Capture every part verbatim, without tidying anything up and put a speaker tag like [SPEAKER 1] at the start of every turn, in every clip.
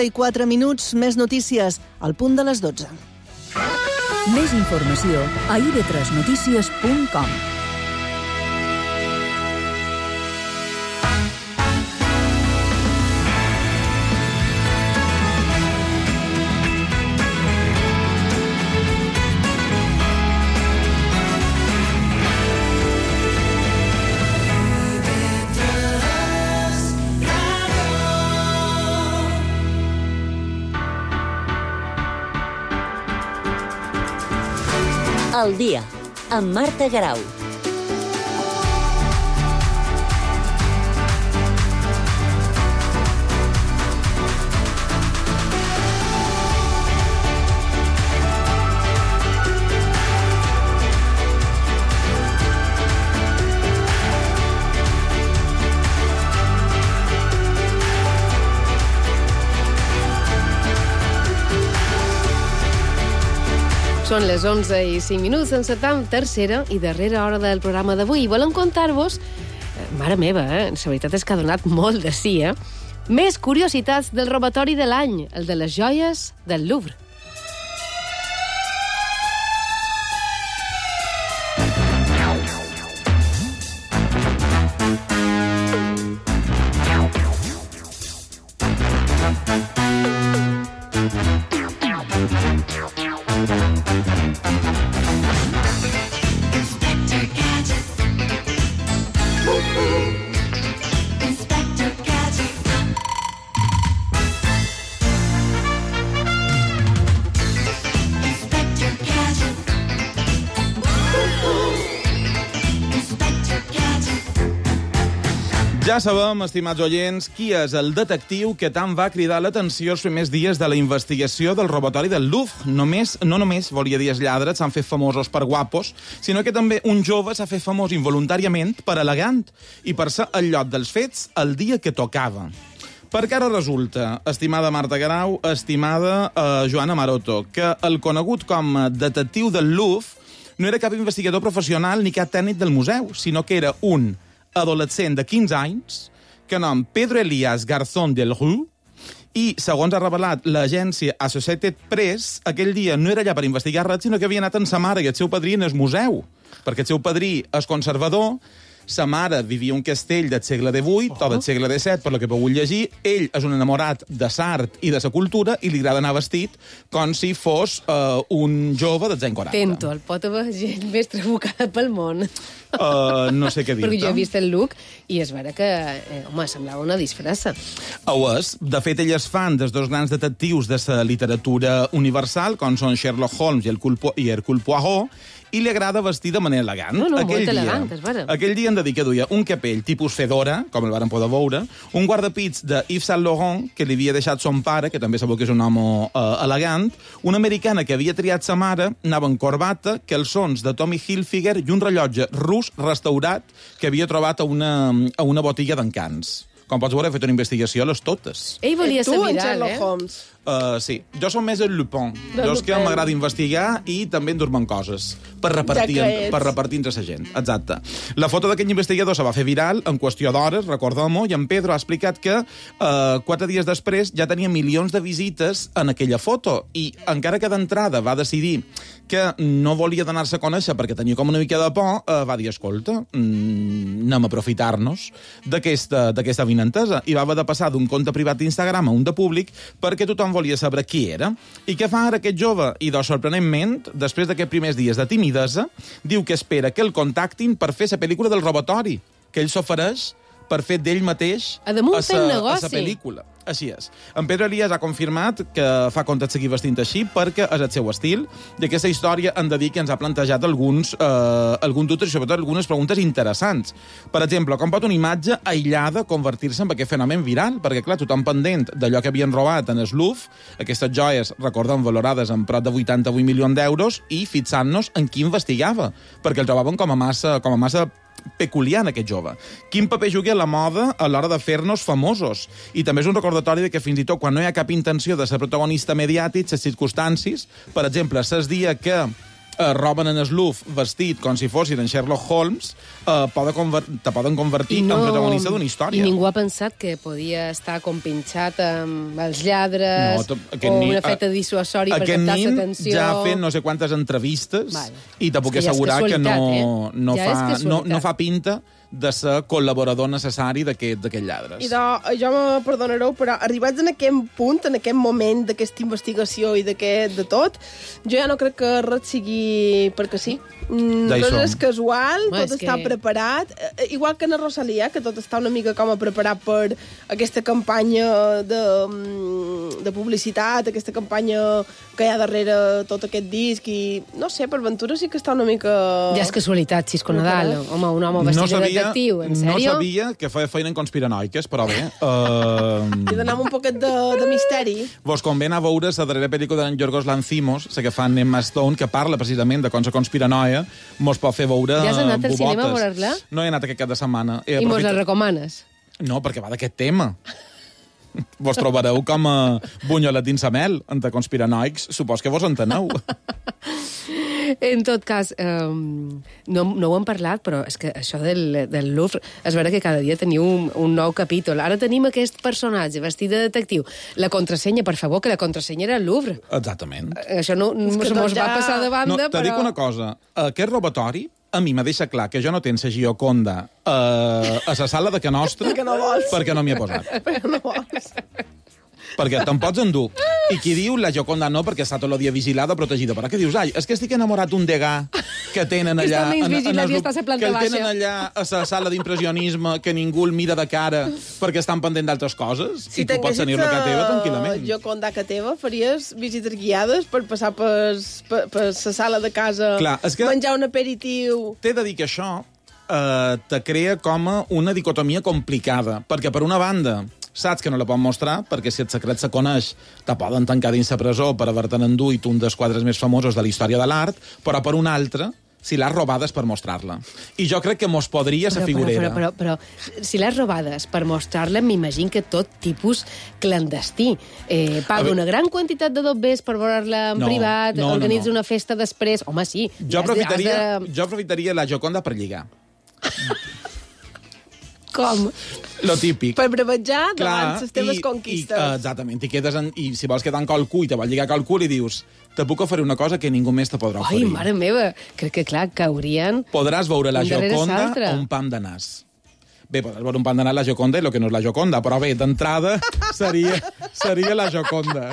[SPEAKER 1] i quatre minuts, més notícies, al punt de les dotze.
[SPEAKER 2] Més informació a i ve tres notícies punt com.
[SPEAKER 3] Al dia, amb Marta Garau.
[SPEAKER 4] Són les onze i cinc minuts, encetam tercera i darrera hora del programa d'avui. I volem contar-vos, eh, mare meva, eh, la veritat és que ha donat molt de sí, eh? Més curiositats del robatori de l'any, el de les joies del Louvre.
[SPEAKER 5] Ja sabem, estimats oients, qui és el detectiu que tant va cridar l'atenció els primers dies de la investigació del robatori del Louvre. Només, no només, volia dir, els lladres s'han fet famosos per guapos, sinó que també un jove s'ha fet famós involuntàriament per elegant i per ser al lloc dels fets el dia que tocava. Perquè ara resulta, estimada Marta Garau, estimada eh, Joana Maroto, que el conegut com a detectiu del Louvre no era cap investigador professional ni cap tècnic del museu, sinó que era un adolescent de quinze anys, que nom Pedro Elías Garzón del Rue, i, segons ha revelat l'agència Associated Press, aquell dia no era allà per investigar res, sinó que havia anat amb sa mare i el seu padrí en el museu, perquè el seu padrí és conservador, sa mare vivia un castell del segle divuit, oh. o del segle disset, per lo que pogut llegir. Ell és un enamorat de l'art i de la cultura i li agrada anar vestit com si fos uh, un jove dels anys quaranta.
[SPEAKER 4] Tento, el pot haver gent més trabucada pel món.
[SPEAKER 5] Uh, no sé què dir-te.
[SPEAKER 4] Perquè jo he vist el look i és vera que, eh, home, semblava una disfressa.
[SPEAKER 5] Ho és. De fet, ell és fan dels dos grans detectius de la literatura universal, com són Sherlock Holmes i Hercule Poirot, i li agrada vestir de manera elegant.
[SPEAKER 4] No, no,
[SPEAKER 5] aquell
[SPEAKER 4] molt
[SPEAKER 5] dia,
[SPEAKER 4] elegant, és vera.
[SPEAKER 5] Aquell dia hem de dir que duia un capell tipus fedora, com el varen poder veure, un guardapits de Yves Saint Laurent, que li havia deixat son pare, que també sabeu que és un home uh, elegant, una americana que havia triat sa mare, anava en corbata, calçons de Tommy Hilfiger i un rellotge rus restaurat que havia trobat a una, a una botiga d'encants. Com pots veure, he fet una investigació a les totes.
[SPEAKER 4] Ell volia
[SPEAKER 6] tu
[SPEAKER 4] ser
[SPEAKER 6] en
[SPEAKER 4] viral,
[SPEAKER 6] Sherlock
[SPEAKER 4] eh?
[SPEAKER 6] Holmes.
[SPEAKER 5] Uh, sí, jo som més el Lupin.
[SPEAKER 6] De
[SPEAKER 5] jo és que
[SPEAKER 6] Lupin.
[SPEAKER 5] m'agrada investigar i també endur-me'n coses per repartir,
[SPEAKER 6] Ja que ets.
[SPEAKER 5] per repartir entre la gent. Exacte. La foto d'aquest investigador se va fer viral en qüestió d'hores, recordem-ho, i en Pedro ha explicat que uh, quatre dies després ja tenia milions de visites en aquella foto i encara que d'entrada va decidir que no volia donar-se a conèixer perquè tenia com una mica de por, uh, va dir, escolta, mm, anem a aprofitar-nos d'aquesta d'aquesta avinentesa. I va haver de passar d'un compte privat d'Instagram a un de públic perquè tothom volia saber qui era. I què fa ara aquest jove? I, doncs, sorprenentment, després d'aquests primers dies de timidesa, diu que espera que el contactin per fer la pel·lícula del robatori, que ell s'ofereix per fer d'ell mateix
[SPEAKER 4] A damunt
[SPEAKER 5] a
[SPEAKER 4] fent
[SPEAKER 5] sa,
[SPEAKER 4] negoci.
[SPEAKER 5] a sa pel·lícula. Així és. En Pedro Elías ha confirmat que fa compte de seguir vestint així perquè és el seu estil, i aquesta història hem de dir que ens ha plantejat alguns, eh, alguns dubtes i sobretot algunes preguntes interessants. Per exemple, com pot una imatge aïllada convertir-se en aquest fenomen viral? Perquè, clar, tothom pendent d'allò que havien robat en el Louvre, aquestes joies, recordem, valorades en prop de vuitanta-vuit milions d'euros, i fixant-nos en qui investigava, perquè el trobaven com a massa, com a massa peculiar en aquest jove. Quin paper juga la moda a l'hora de fer-nos famosos? I també és un recordatori de que fins i tot quan no hi ha cap intenció de ser protagonista mediàtic, les circumstàncies, per exemple, ses dia que eh, roben en el Louvre vestit com si fossin en Sherlock Holmes, eh, poden conver te poden convertir no, en protagonista d'una història.
[SPEAKER 4] I ningú ha pensat que podia estar com pinxat amb els lladres
[SPEAKER 5] no,
[SPEAKER 4] o un efecte dissuasori per captar l'atenció.
[SPEAKER 5] Ja ha fet no sé quantes entrevistes
[SPEAKER 4] vale.
[SPEAKER 5] i te puc assegurar que, que no,
[SPEAKER 4] eh?
[SPEAKER 5] no,
[SPEAKER 4] ja
[SPEAKER 5] fa, no, no fa pinta de ser col·laborador necessari d'aquests lladres.
[SPEAKER 6] I de, jo me perdonareu, però arribats en aquest punt, en aquest moment d'aquesta investigació i d'aquest de tot, jo ja no crec que res sigui perquè sí. Mm, tot és casual,
[SPEAKER 4] Bé,
[SPEAKER 6] tot
[SPEAKER 4] és
[SPEAKER 6] està
[SPEAKER 4] que...
[SPEAKER 6] preparat, eh, igual que en la Rosalia, que tot està una mica com a preparat per aquesta campanya de, de publicitat, aquesta campanya que hi ha darrere tot aquest disc, i no sé, per Ventura sí que està una mica...
[SPEAKER 4] Ja és casualitat, Xisco Nadal. Home, un home vestit no sabia, de detectiu, en sèrio?
[SPEAKER 5] No sabia que feia feina en conspiranoiques, però bé... Uh...
[SPEAKER 6] I d'anar amb un poquet de, de misteri.
[SPEAKER 5] Vos convé anar a veure la darrera pel·lícula d'en Yorgos Lanthimos, la que fa en Emma Stone, que parla precisament de com la conspiranoia mos pot fer veure
[SPEAKER 4] ja has anat al
[SPEAKER 5] bobotes.
[SPEAKER 4] cinema a veure-la?
[SPEAKER 5] No he anat aquest cap de setmana.
[SPEAKER 4] I mos la recomanes?
[SPEAKER 5] No, perquè va d'aquest tema. Vos trobareu com a bunyolet dins la mel, entre conspiranoics. Supos que vos enteneu.
[SPEAKER 4] En tot cas, um, no, no ho hem parlat, però és que això del, del Louvre, és vera que cada dia teniu un, un nou capítol. Ara tenim aquest personatge vestit de detectiu. La contrasenya, per favor, que la contrasenya era el Louvre.
[SPEAKER 5] Exactament.
[SPEAKER 4] Això no mos ja... va passar de banda,
[SPEAKER 5] no, te
[SPEAKER 4] però...
[SPEAKER 5] dic una cosa. Aquest robatori a mi me deixa clar que jo no tens la Gioconda uh, a la sala de Can Nostra
[SPEAKER 6] perquè no vols.
[SPEAKER 5] Perquè no m'hi he posat.
[SPEAKER 6] Perquè no vols.
[SPEAKER 5] Perquè te'n pots endur. I qui diu la Gioconda no, perquè està tot el dia vigilada, protegida. Però què dius? Ai, és que estic enamorat d'un degà que tenen allà...
[SPEAKER 4] que està menys vigilat i està a la planta
[SPEAKER 5] baixa. Que el
[SPEAKER 4] baixa.
[SPEAKER 5] tenen allà a la sala d'impressionisme, que ningú el mira de cara perquè estan pendent d'altres coses.
[SPEAKER 6] Si
[SPEAKER 5] I tu pots tenir-la a teva tranquil·lament.
[SPEAKER 6] Gioconda a teva, faries visites guiades per passar per, per, per la sala de casa,
[SPEAKER 5] Clar, és que
[SPEAKER 6] menjar un aperitiu...
[SPEAKER 5] T'he de dir que això eh, te crea com una dicotomia complicada, perquè per una banda saps que no la pot mostrar, perquè si el secret se coneix te poden tancar dins la presó per haver-te'n enduit un dels quadres més famosos de la història de l'art, però per una altra, si l'has robada és per mostrar-la. I jo crec que mos podria ser figurera.
[SPEAKER 4] Però, però, però, però si l'has robades per mostrar-la, m'imagino que tot tipus clandestí. Eh, paga una gran quantitat de dobbers per veure-la en
[SPEAKER 5] no,
[SPEAKER 4] privat,
[SPEAKER 5] no,
[SPEAKER 4] organitza
[SPEAKER 5] no, no.
[SPEAKER 4] una festa després... Home, sí.
[SPEAKER 5] Jo aprofitaria,
[SPEAKER 4] de...
[SPEAKER 5] jo aprofitaria la Gioconda per lligar.
[SPEAKER 4] Com?
[SPEAKER 5] Lo típic.
[SPEAKER 6] Per brevetjar davant les teves
[SPEAKER 5] i,
[SPEAKER 6] conquistes.
[SPEAKER 5] I, exactament. I, quedes en, I si vols quedar en qualcú i te vol lligar qualcú i dius te puc oferir una cosa que ningú més te podrà oferir.
[SPEAKER 4] Ai, mare meva, crec que, clar, caurien...
[SPEAKER 5] Podràs veure la Gioconda
[SPEAKER 4] o
[SPEAKER 5] un pam de nas. Bé, podràs veure un pam de nas la Gioconda i el que no és la Gioconda, però bé, d'entrada seria, seria la Gioconda.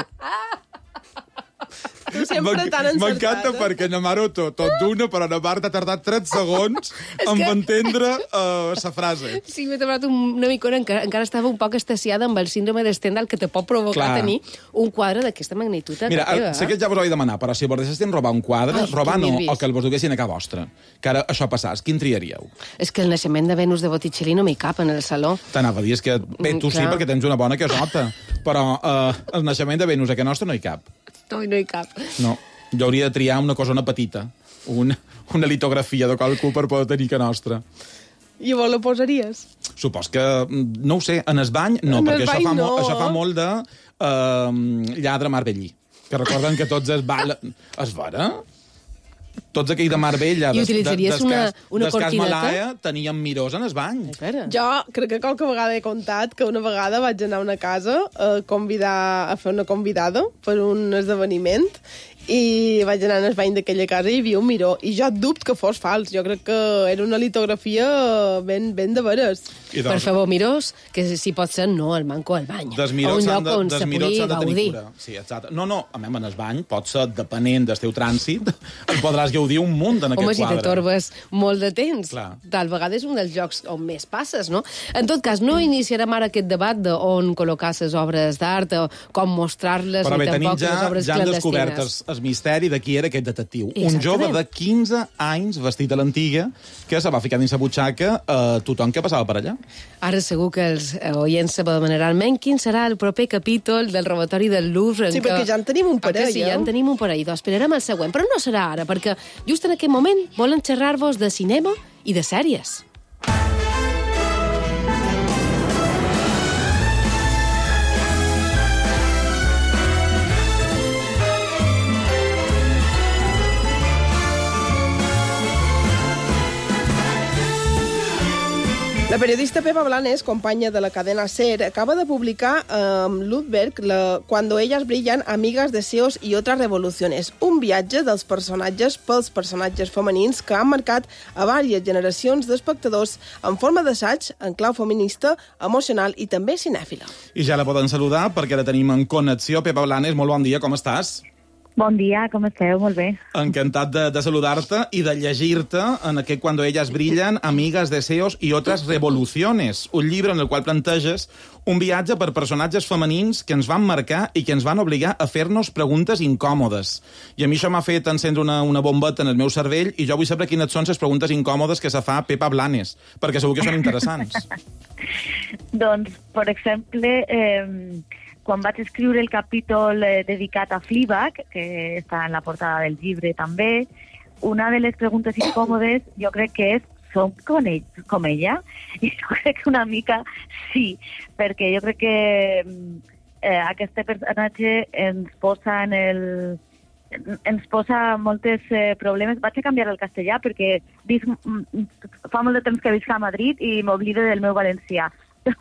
[SPEAKER 6] Tu sempre tan encertat.
[SPEAKER 5] M'encanta perquè Namaro tot, tot d'una, però Namar t'ha tardat tres segons en que... entendre uh, sa frase.
[SPEAKER 4] Sí, m'he trobat una micona, encara, encara estava un poc estaciada amb el síndrome de Stendhal que te pot provocar
[SPEAKER 5] Clar.
[SPEAKER 4] tenir un quadre d'aquesta magnitud.
[SPEAKER 5] Mira,
[SPEAKER 4] teva,
[SPEAKER 5] sé que ja vos ho he demanat, però si vos deixessin robar un quadre,
[SPEAKER 4] Ai,
[SPEAKER 5] robar no,
[SPEAKER 4] que
[SPEAKER 5] o que el vos duguessin a casa vostra, que ara això passàs, quin triaríeu?
[SPEAKER 4] És que el naixement de Venus de Botticelli no m'hi cap en el saló.
[SPEAKER 5] T'anava a dir, és que bé, tu
[SPEAKER 4] Mm,
[SPEAKER 5] sí,
[SPEAKER 4] clar.
[SPEAKER 5] perquè tens una bona casota, però uh, el naixement de Venus a casa nostra no hi cap.
[SPEAKER 4] No, no hi cap.
[SPEAKER 5] No, jo hauria de triar una cosona petita, una, una litografia de qualcú per poder tenir que nostra.
[SPEAKER 6] I llavors la posaries?
[SPEAKER 5] Supos que, no ho sé, en el bany no,
[SPEAKER 6] En el
[SPEAKER 5] perquè això
[SPEAKER 6] bany
[SPEAKER 5] fa,
[SPEAKER 6] no.
[SPEAKER 5] mo això fa molt de uh, lladre marbellí, que recorden que tots es ball... Es vera? Tots aquells de Marbella,
[SPEAKER 4] I utilitzaries una, una
[SPEAKER 5] des cas
[SPEAKER 4] cortineta?
[SPEAKER 5] Malaia, tenien mirós en el bany.
[SPEAKER 4] Espera.
[SPEAKER 6] Jo crec que qualque vegada he contat que una vegada vaig anar a una casa a convidar a fer una convidada per un esdeveniment i vaig anar al bany d'aquella casa i hi havia un miró. I jo dubto que fos fals. Jo crec que era una litografia ben, ben de veres.
[SPEAKER 5] I
[SPEAKER 4] Per favor, mirós, que si pot ser no al manco al bany.
[SPEAKER 5] Des
[SPEAKER 4] a un
[SPEAKER 5] mirós s'han
[SPEAKER 4] lloc
[SPEAKER 5] de,
[SPEAKER 4] on
[SPEAKER 5] des
[SPEAKER 4] se
[SPEAKER 5] mirós
[SPEAKER 4] pugui
[SPEAKER 5] s'han de tenir
[SPEAKER 4] gaudir.
[SPEAKER 5] cura. Sí, exacte. No, no, a mi en el bany pot ser, depenent del teu trànsit, et podràs gaudir un munt en
[SPEAKER 4] Home,
[SPEAKER 5] aquest
[SPEAKER 4] si
[SPEAKER 5] quadre.
[SPEAKER 4] te torbes molt de temps,
[SPEAKER 5] Clar.
[SPEAKER 4] tal vegada és un dels llocs on més passes, no? En tot cas, no iniciarem ara aquest debat d'on col·locar les obres d'art, o com mostrar-les,
[SPEAKER 5] Però
[SPEAKER 4] ni
[SPEAKER 5] bé, tenim
[SPEAKER 4] tampoc
[SPEAKER 5] ja,
[SPEAKER 4] les obres
[SPEAKER 5] ja han
[SPEAKER 4] clandestines.
[SPEAKER 5] descobert el, el misteri de qui era aquest detectiu. Un
[SPEAKER 4] Exactament.
[SPEAKER 5] jove de quinze anys, vestit a l'antiga, que se va ficar dins la butxaca a tothom que passava per allà.
[SPEAKER 4] Ara segur que els oients se demanaran almenys quin serà el proper capítol del robatori del Louvre. en
[SPEAKER 6] Sí,
[SPEAKER 4] què...
[SPEAKER 6] perquè ja en tenim un
[SPEAKER 4] Ah, que
[SPEAKER 6] parell,
[SPEAKER 4] sí,
[SPEAKER 6] eh?
[SPEAKER 4] ja en tenim un parell. Doncs esperarem el següent, però no serà ara, perquè just en aquest moment volen xerrar-vos de cinema i de sèries.
[SPEAKER 6] La periodista Pepa Blanes, companya de la cadena SER, acaba de publicar amb um, Ludberg la, Cuando ellas brillan, amigas, deseos y otras revoluciones, un viatge dels personatges pels personatges femenins que han marcat a diverses generacions d'espectadors en forma d'assaig, en clau feminista, emocional i també cinèfila.
[SPEAKER 5] I ja la poden saludar perquè la tenim en connexió. Pepa Blanes, molt bon dia, com estàs?
[SPEAKER 7] Bon dia, com esteu? Molt bé.
[SPEAKER 5] Encantat de, de saludar-te i de llegir-te en aquest Cuando ellas brillan, amigas, deseos y otras revoluciones, un llibre en el qual planteges un viatge per personatges femenins que ens van marcar i que ens van obligar a fer-nos preguntes incòmodes. I a mi això m'ha fet encendre una, una bombeta en el meu cervell i jo vull saber quines són les preguntes incòmodes que se fa Pepa Blanes, perquè segur que són interessants.
[SPEAKER 7] Doncs, per exemple, eh, quan vaig escriure el capítol eh, dedicat a Fleabag, que està en la portada del llibre també, una de les preguntes incòmodes jo crec que és som com, ell, com ella? I jo crec que una mica sí, perquè jo crec que eh, aquest personatge ens posa en el... ens posa moltes eh, problemes. Vaig a canviar el castellà perquè visc, fa molt de temps que visc a Madrid i m'oblido del meu valencià.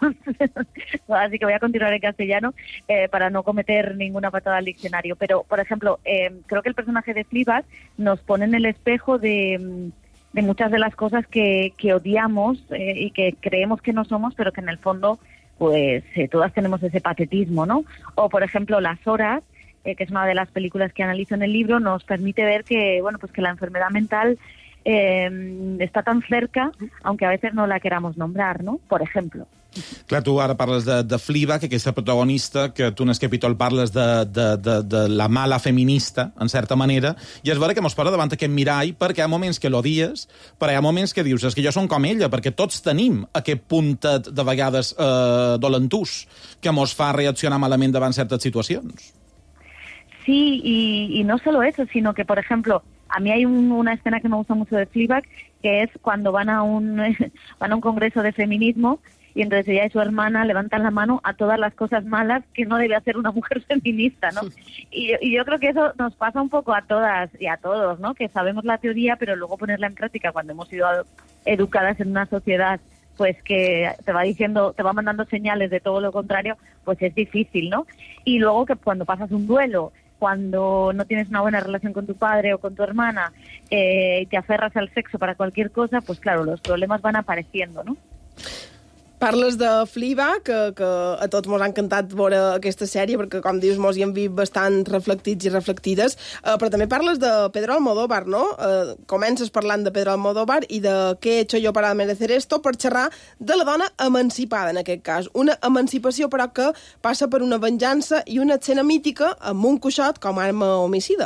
[SPEAKER 7] Así que voy a continuar en castellano eh, para no cometer ninguna patada al diccionario. Pero, por ejemplo, eh, creo que el personaje de Fleabag nos pone en el espejo de, de muchas de las cosas que, que odiamos eh, y que creemos que no somos, pero que en el fondo, pues, eh, todas tenemos ese patetismo, ¿no? O, por ejemplo, Las Horas, eh, que es una de las películas que analizo en el libro, nos permite ver que, bueno, pues que la enfermedad mental eh, está tan cerca, aunque a veces no la queramos nombrar, ¿no? Por ejemplo.
[SPEAKER 5] Clar, tu ara parles de, de Fleabag, aquesta protagonista, que tu en el capítol parles de, de, de, de la mala feminista, en certa manera, i és vera que mos posa davant aquest mirall, perquè hi ha moments que l'odies, però hi ha moments que dius, és que jo som com ella, perquè tots tenim aquest puntet de vegades eh, dolentús, que mos fa reaccionar malament davant certes situacions.
[SPEAKER 7] Sí, y, y no solo eso, sino que, por ejemplo, a mí hay un, una escena que me gusta mucho de Fleabag, que es cuando van a un, van a un congreso de feminismo, y entonces ella y su hermana levantan la mano a todas las cosas malas que no debe hacer una mujer feminista, ¿no? Y, y yo creo que eso nos pasa un poco a todas y a todos, ¿no? Que sabemos la teoría, pero luego ponerla en práctica cuando hemos sido educadas en una sociedad pues que te va diciendo, te va mandando señales de todo lo contrario, pues es difícil, ¿no? Y luego que cuando pasas un duelo, cuando no tienes una buena relación con tu padre o con tu hermana eh, y te aferras al sexo para cualquier cosa, pues claro, los problemas van apareciendo, ¿no?
[SPEAKER 6] Parles de Fleabag, que, que a tots mos ha encantat veure aquesta sèrie, perquè, com dius, mos hi hem vist bastant reflectits i reflectides, eh, però també parles de Pedro Almodóvar, no? Eh, comences parlant de Pedro Almodóvar i de què he hecho yo para merecer esto, per xerrar de la dona emancipada, en aquest cas. Una emancipació, però, que passa per una venjança i una escena mítica amb un cuixot com a arma homicida.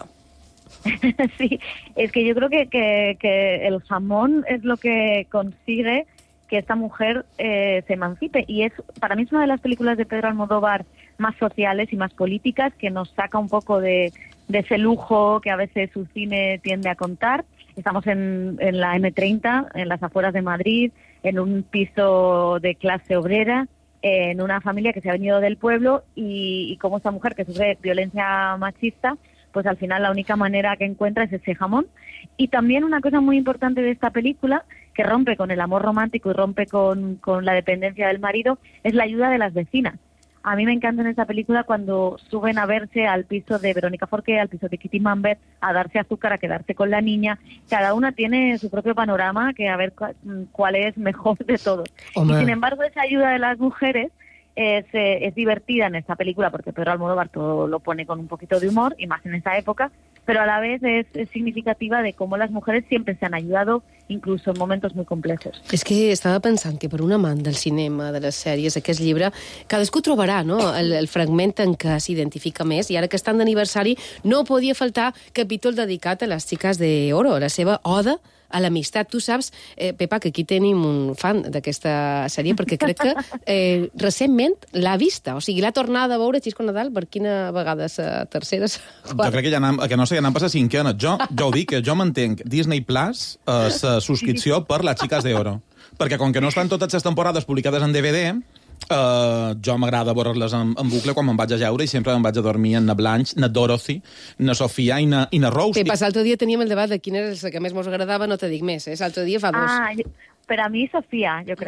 [SPEAKER 7] Sí, es que yo creo que, que, que el jamón es lo que consigue que esta mujer eh, se emancipe, y es para mí es una de las películas de Pedro Almodóvar más sociales y más políticas, que nos saca un poco de, de ese lujo que a veces su cine tiende a contar. Estamos en, en la eme treinta, en las afueras de Madrid, en un piso de clase obrera, en una familia que se ha venido del pueblo, y, y como esta mujer que sufre violencia machista, pues al final la única manera que encuentra es ese jamón. Y también una cosa muy importante de esta película, que rompe con el amor romántico y rompe con, con la dependencia del marido, es la ayuda de las vecinas. A mí me encanta en esta película cuando suben a verse al piso de Verónica Forqué, al piso de Kitty Mambert, a darse azúcar, a quedarse con la niña. Cada una tiene su propio panorama, que a ver cu cuál es mejor de todos. Hombre. Y sin embargo, esa ayuda de las mujeres es, eh, es divertida en esta película, porque Pedro Almodóvar todo lo pone con un poquito de humor, y más en esa época, pero a la vez es, es significativa de cómo las mujeres siempre se han ayudado, incluso en momentos muy complejos.
[SPEAKER 4] És que estava pensant que per un amant del cinema, de les sèries, aquest llibre, cadascú trobarà, no?, el, el fragment en què s'identifica més, i ara que estan d'aniversari no podia faltar capítol dedicat a les xiques de oro, a la seva oda a l'amistat. Tu saps, eh, Pepa, que aquí tenim un fan d'aquesta sèrie, perquè crec que eh, recentment l'ha vista, o sigui, l'ha tornada a veure Xisco Nadal per quina vegada, la tercera,
[SPEAKER 5] jo crec que ja anam, que no sé, ja anam per la cinquena. Jo, jo ho dic, que jo mantenc Disney Plus, eh, la subscripció per les xiques d'oro, perquè com que no estan totes les temporades publicades en D V D, Uh, jo m'agrada veure-les en, en bucle quan me'n vaig a jeure, i sempre me'n vaig a dormir en na Blanche, na Dorothy, na Sofia i na, i na Rose.
[SPEAKER 4] Pepa, l'altre dia teníem el debat de quina era la que més mos agradava, no te dic més, eh? L'altre dia fa dos.
[SPEAKER 7] Ah, per a mi Sofia, jo crec.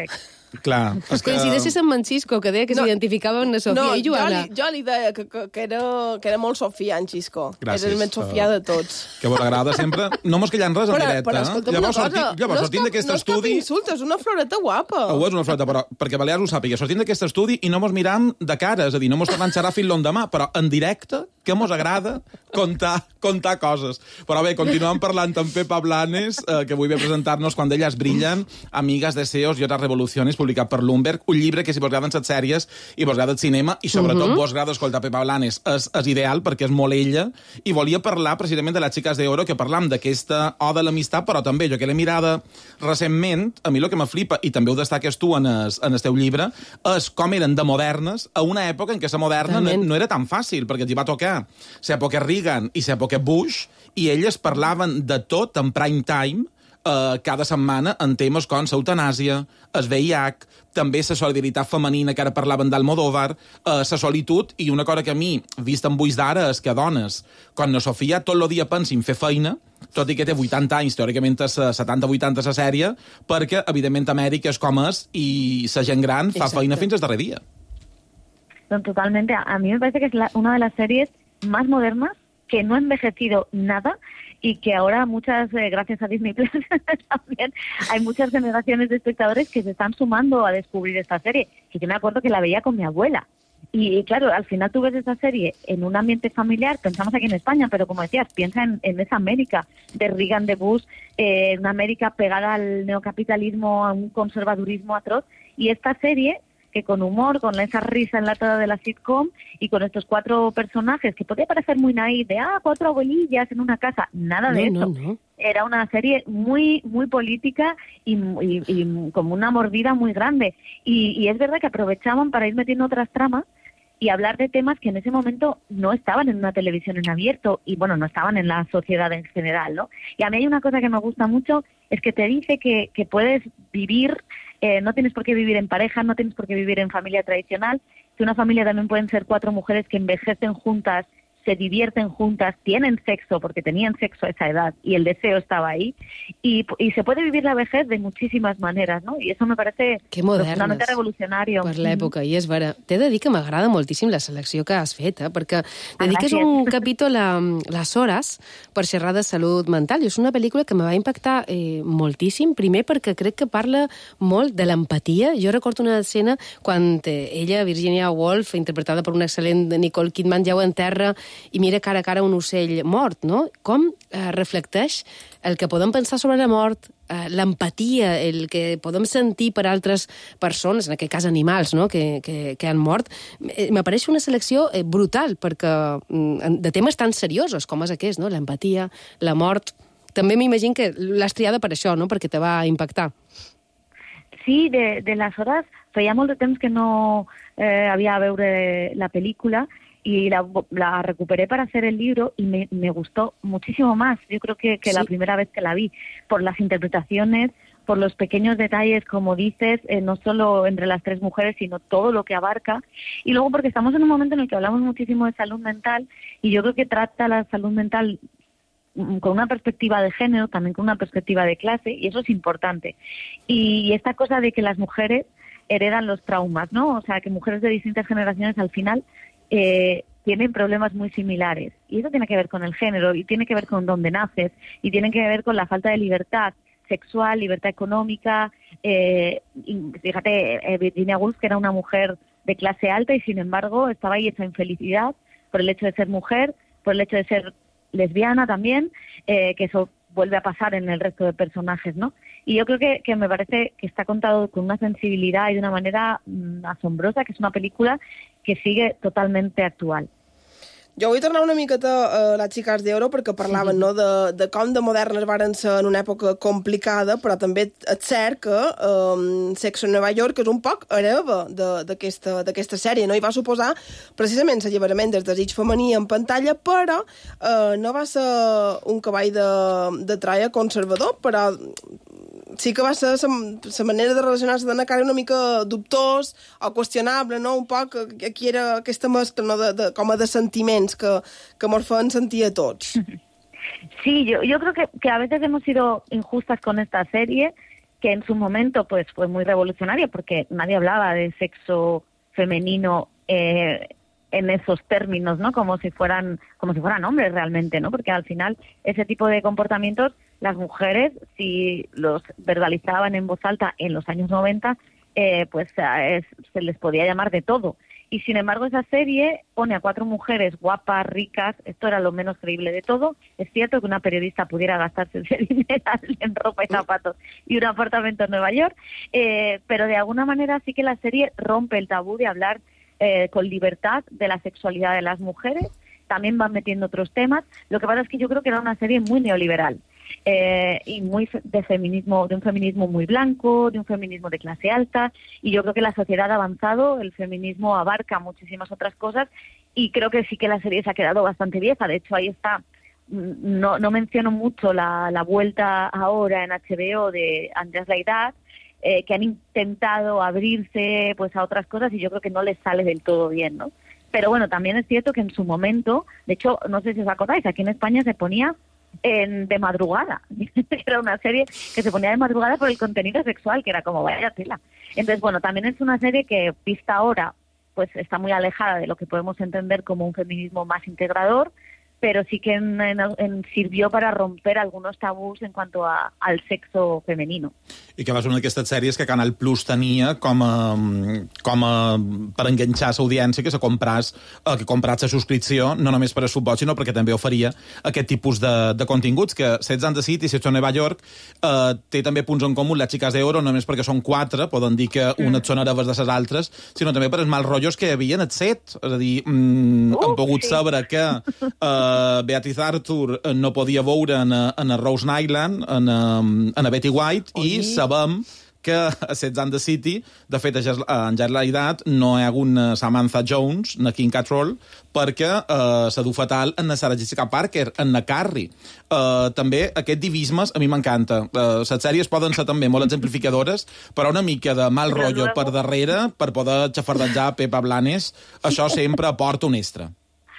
[SPEAKER 5] Clar, és que...
[SPEAKER 4] Coincideixes amb en Xisco, que deia que
[SPEAKER 6] No.
[SPEAKER 4] s'identificava amb la Sofia
[SPEAKER 6] No,
[SPEAKER 4] i Joana.
[SPEAKER 6] jo li, jo li deia que, que, que, era, que era molt Sofia, en Xisco.
[SPEAKER 5] Gràcies.
[SPEAKER 6] Era el més Sofia de tots.
[SPEAKER 5] Que vos agrada sempre... No mos quillant res en
[SPEAKER 6] Però,
[SPEAKER 5] directe,
[SPEAKER 6] però
[SPEAKER 5] eh?
[SPEAKER 6] escolta'm
[SPEAKER 5] Llavors,
[SPEAKER 6] una cosa,
[SPEAKER 5] sortim, llavors,
[SPEAKER 6] no és
[SPEAKER 5] sortim
[SPEAKER 6] cap-
[SPEAKER 5] d'aquest
[SPEAKER 6] no és cap
[SPEAKER 5] estudi...
[SPEAKER 6] insult, és una floreta guapa.
[SPEAKER 5] Ho és una flota, però perquè Balears ho sàpiga, sortim d'aquest estudi i no mos miram de cara, és a dir, no mos tornem a xerrar fins l'endemà, però en directe, que mos agrada contar, contar coses. Però bé, continuem parlant amb Pepa Blanes, eh, que avui ve a presentar-nos Quan elles brillen, Amigas, Deseos y otras revoluciones, publicat per Bloomberg, un llibre que si vos agraden les sèries i vos agrada el cinema, i sobretot uh -huh. vos agrada escoltar Pepa Blanes, és, és ideal perquè és molt ella, i volia parlar precisament de les Chicas de Oro, que parlam d'aquesta oda a l'amistat, però també, jo que l'he mirada recentment, a mi el que me flipa, i també ho destaques tu en el, en el teu llibre, és com eren de modernes a una època en què la moderna no, no era tan fàcil, perquè hi va tocar l'època Reagan i l'època Bush, i elles parlaven de tot en prime time, eh, cada setmana, en temes com l'eutanàsia, el V I H, també la solidaritat femenina, que ara parlaven d'Almodóvar, eh, la solitud, i una cosa que a mi, vist en ulls d'ara, és que dones, quan la Sofia tot el dia pensin fer feina, tot i que té vuitanta anys, teòricament és setanta vuitanta la sèrie, perquè, evidentment, Amèrica és com és, i la gent gran fa
[SPEAKER 4] Exacte.
[SPEAKER 5] feina fins al darrer dia.
[SPEAKER 7] No, totalmente. A mí me parece que es la- una de las series más modernas, que no ha envejecido nada y que ahora muchas, eh, gracias a Disney Plus también, hay muchas generaciones de espectadores que se están sumando a descubrir esta serie. Que yo me acuerdo que la veía con mi abuela. Y, y claro, al final tú ves esta serie en un ambiente familiar, pensamos aquí en España, pero como decías, piensa en, en esa América de Reagan, de Bush, eh, una América pegada al neocapitalismo, a un conservadurismo atroz, y esta serie que con humor, con esa risa enlatada de la sitcom y con estos cuatro personajes que podría parecer muy naif, de ah, cuatro abuelillas en una casa, nada de
[SPEAKER 4] No,
[SPEAKER 7] eso.
[SPEAKER 4] no, no.
[SPEAKER 7] Era una serie muy muy política y, y, y como una mordida muy grande. Y, y es verdad que aprovechaban para ir metiendo otras tramas y hablar de temas que en ese momento no estaban en una televisión en abierto y, bueno, no estaban en la sociedad en general, ¿no? Y a mí hay una cosa que me gusta mucho, es que te dice que, que puedes vivir, eh, no tienes por qué vivir en pareja, no tienes por qué vivir en familia tradicional, que una familia también pueden ser cuatro mujeres que envejecen juntas, se divierten juntas, tienen sexo, porque tenían sexo a esa edad y el deseo estaba ahí, y, y se puede vivir la vejez de muchísimas maneras, ¿no? Y eso me parece
[SPEAKER 4] Que modernes.
[SPEAKER 7] profundamente revolucionario.
[SPEAKER 4] Per l'època, i és vera. T'he de dir que m'agrada moltíssim la selecció que has fet, eh? Perquè dediques
[SPEAKER 7] gràcies.
[SPEAKER 4] un capítol a les hores per xerrar de salut mental, i és una pel·lícula que me va impactar eh, moltíssim, primer perquè crec que parla molt de l'empatia. Jo recordo una escena quan eh, ella, Virginia Woolf, interpretada per una excel·lent Nicole Kidman, jau en terra i mira cara a cara un ocell mort, no? Com eh, reflecteix el que podem pensar sobre la mort, eh, l'empatia, el que podem sentir per altres persones, en aquest cas animals, no? que, que, que han mort. Eh, M'apareix una selecció eh, brutal, perquè mm, de temes tan seriosos com és aquest, no? L'empatia, la mort. També m'imagino que l'has triada per això, no? Perquè te va impactar.
[SPEAKER 7] Sí, de, de les hores feia molt de temps que no eh, havia a veure la película y la, la recuperé para hacer el libro y me, me gustó muchísimo más, yo creo que, que
[SPEAKER 4] ¿Sí?
[SPEAKER 7] la primera vez que la vi, por las interpretaciones, por los pequeños detalles, como dices, eh, no solo entre las tres mujeres, sino todo lo que abarca, y luego porque estamos en un momento en el que hablamos muchísimo de salud mental, y yo creo que trata la salud mental con una perspectiva de género, también con una perspectiva de clase, y eso es importante. Y, y esta cosa de que las mujeres heredan los traumas, ¿no? O sea, que mujeres de distintas generaciones al final eh, tienen problemas muy similares. Y eso tiene que ver con el género, y tiene que ver con dónde naces, y tiene que ver con la falta de libertad sexual, libertad económica. Eh, y fíjate, eh, Virginia Woolf, que era una mujer de clase alta, y sin embargo estaba ahí esa infelicidad por el hecho de ser mujer, por el hecho de ser lesbiana también, eh, que eso vuelve a pasar en el resto de personajes, ¿no? Y yo creo que, que me parece que está contado con una sensibilidad y de una manera mmm, asombrosa, que es una película que sigue totalmente actual.
[SPEAKER 6] Jo vull tornar una miqueta a les Chicas d'Oro perquè parlaven sí. no, de, de com de modernes varen ser en una època complicada, però també és cert que um, Sexo en Nova York és un poc hereva d'aquesta sèrie, no? I va suposar precisament l'alliberament del desig femení en pantalla, però uh, no va ser un cavall de, de Troia conservador, però sí que va ser la manera de relacionar-se d'anar cara una mica dubtós o qüestionable, no? Un poc, aquí era aquesta mescla, no? de, de, com a de sentiments que, que mos feien sentir a tots.
[SPEAKER 7] Sí, yo, yo creo que, que a veces hemos sido injustas con esta serie, que en su momento pues fue muy revolucionaria porque nadie hablaba de sexo femenino eh, en esos términos, ¿no? Como si fueran como si fueran hombres realmente, ¿no? Porque al final ese tipo de comportamientos las mujeres, si los verbalizaban en voz alta en los años noventa, eh, pues eh, se les podía llamar de todo. Y sin embargo esa serie pone a cuatro mujeres guapas, ricas, esto era lo menos creíble de todo. Es cierto que una periodista pudiera gastarse ese dinero en ropa y zapatos y un apartamento en Nueva York, eh, pero de alguna manera sí que la serie rompe el tabú de hablar eh, con libertad de la sexualidad de las mujeres. También van metiendo otros temas. Lo que pasa es que yo creo que era una serie muy neoliberal. Eh, y muy de feminismo, de un feminismo muy blanco, de un feminismo de clase alta, y yo creo que la sociedad ha avanzado, el feminismo abarca muchísimas otras cosas, y creo que sí que la serie se ha quedado bastante vieja. De hecho, ahí está, no, no menciono mucho la, la vuelta ahora en H B O de Andrés Laidad, eh, que han intentado abrirse pues a otras cosas, y yo creo que no les sale del todo bien, ¿no? Pero bueno, también es cierto que en su momento, de hecho, no sé si os acordáis, aquí en España se ponía En, de madrugada. Era una serie que se ponía de madrugada por el contenido sexual, que era como vaya tela. Entonces, bueno, también es una serie que, vista ahora, pues está muy alejada de lo que podemos entender como un feminismo más integrador, pero sí que en, en, en sirvió para romper algunos tabús en cuanto a, al sexo femenino.
[SPEAKER 5] I que va ser una d'aquestes sèries que Canal Plus tenia com a, com a per enganxar l'audiència, que se compràs, eh, que compràs la subscripció, no només per a Subbot, sinó perquè també oferia aquest tipus de, de continguts, que Sex and the City, si ets a Nova York, eh, té també punts en comú les xiques d'Euro, no només perquè són quatre, poden dir que unes són hereves de les altres, sinó també per els mals rotllos que hi havia en el set. És a dir, mm, uh, hem pogut sí. saber que eh, Beatriz Arthur no podia veure en, en a Rose Nylund, en, en a Betty White, oh, i sabem que a Sex and the City, de fet, en realitat, no hi ha hagut Samantha Jones, na King Cattrall, perquè eh, se du fatal en la Sarah Jessica Parker, en na Carrie. Eh, també aquest divismes a mi m'encanta. Eh, les sèries poden ser també molt exemplificadores, però una mica de mal rotllo per darrere, per poder xafardejar Pepa Blanes, això sempre aporta un extra.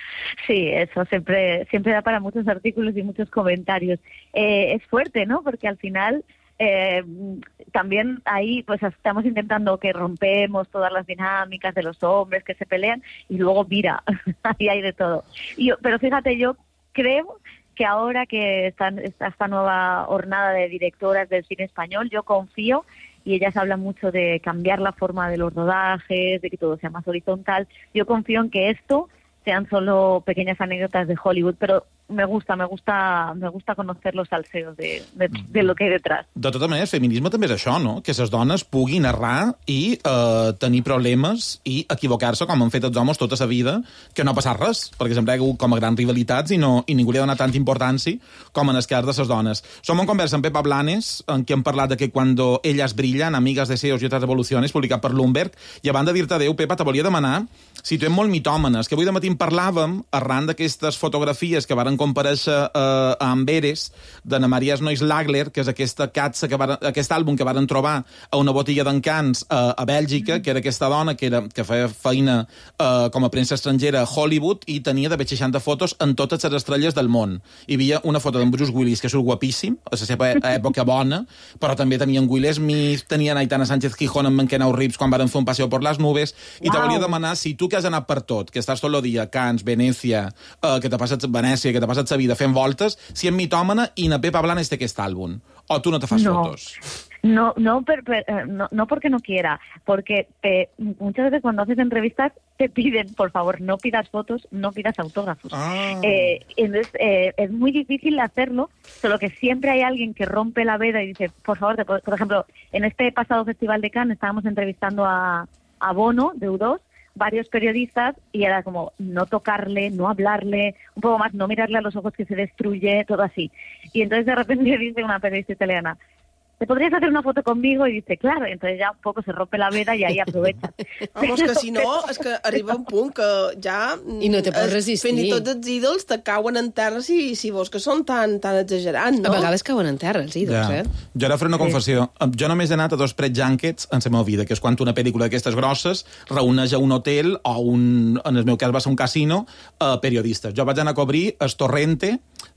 [SPEAKER 7] Sí, eso siempre, siempre da para muchos artículos y muchos comentarios. Eh, es fuerte, ¿no? Porque al final eh, también ahí pues estamos intentando que rompemos todas las dinámicas de los hombres que se pelean y luego mira, ahí hay de todo. Y yo, pero fíjate, yo creo que ahora que está esta nueva hornada de directoras del cine español, yo confío, y ellas hablan mucho de cambiar la forma de los rodajes, de que todo sea más horizontal, yo confío en que esto sean solo pequeñas anécdotas de Hollywood, pero me gusta, me gusta, me gusta conocer los salseos de, de, de lo que hay detrás.
[SPEAKER 5] De tota manera, el feminisme també és això, no? Que les dones puguin errar i eh, tenir problemes i equivocar-se, com han fet els homes tota la vida, que no ha passat res, perquè sempre hi ha hagut com a grans rivalitats i, no, i ningú li ha donat tanta importància com en el cas de les dones. Som en conversa amb Pepa Blanes, en què hem parlat de que Cuando ellas brillan, Amigas, Deseos y otras revoluciones, publicat per Bloomberg, i abans de dir-te adéu, Pepa, te volia demanar si tu ets molt mitòmenes, que avui de matí en parlàvem arran d'aquestes fotografies que varen comparèixer eh, a Amberes, d'Anna Maria Snoys-Lagler, que és aquesta catsa que varen, aquest àlbum que varen trobar a una botiga d'encants eh, a Bèlgica, que era aquesta dona que, era, que feia feina eh, com a premsa estrangera a Hollywood i tenia d'haver seixanta fotos en totes les estrelles del món. Hi havia una foto d'en Bruce Willis, que surt guapíssim, a la seva època bona, però també tenien Will Smith, tenien Aitana Sánchez Gijón amb Kenau Reeves quan varen fer un paseo por las nubes, i wow. te volia demanar si tu que has anat per tot, que estàs tot el dia a Cannes, Venècia, eh, que t'ha passat Venècia, que t'ha passat la vida fent voltes, si és mitòmana i na Pepa Blanes té aquest àlbum. O tu no te fas
[SPEAKER 7] no.
[SPEAKER 5] fotos.
[SPEAKER 7] No, no, per, per, no, no porque no quiera, porque te, muchas veces cuando haces entrevistas te piden, por favor, no pidas fotos, no pidas autógrafos. Ah. Eh, entonces, eh, es muy difícil hacerlo, solo que siempre hay alguien que rompe la veda y dice, por favor, te, por ejemplo, en este pasado Festival de Cannes estábamos entrevistando a, a Bono, de U dos, varios periodistas, y era como no tocarle, no hablarle, un poco más, no mirarle a los ojos que se destruye, todo así. Y entonces de repente dice una periodista italiana, ¿te podrías hacer una foto conmigo? Y dice, claro, entonces ya un poco se rompe la veda y ahí aprovecha.
[SPEAKER 6] Vamos, que si no, és que arriba un punt que ja...
[SPEAKER 4] I no te pots resistir.
[SPEAKER 6] Fins i tot els ídols te cauen en terra si, si vols que són tan, tan exagerants, no?
[SPEAKER 4] A vegades cauen en terra, els ídols, ja. eh?
[SPEAKER 5] Jo ara faré una confessió. Jo només he anat a dos pre-junkets en la meva vida, que és quan una pel·lícula d'aquestes grosses reuneix a un hotel o, un, en el meu cas va ser un casino, eh, periodistes. Jo vaig anar a cobrir el Torrente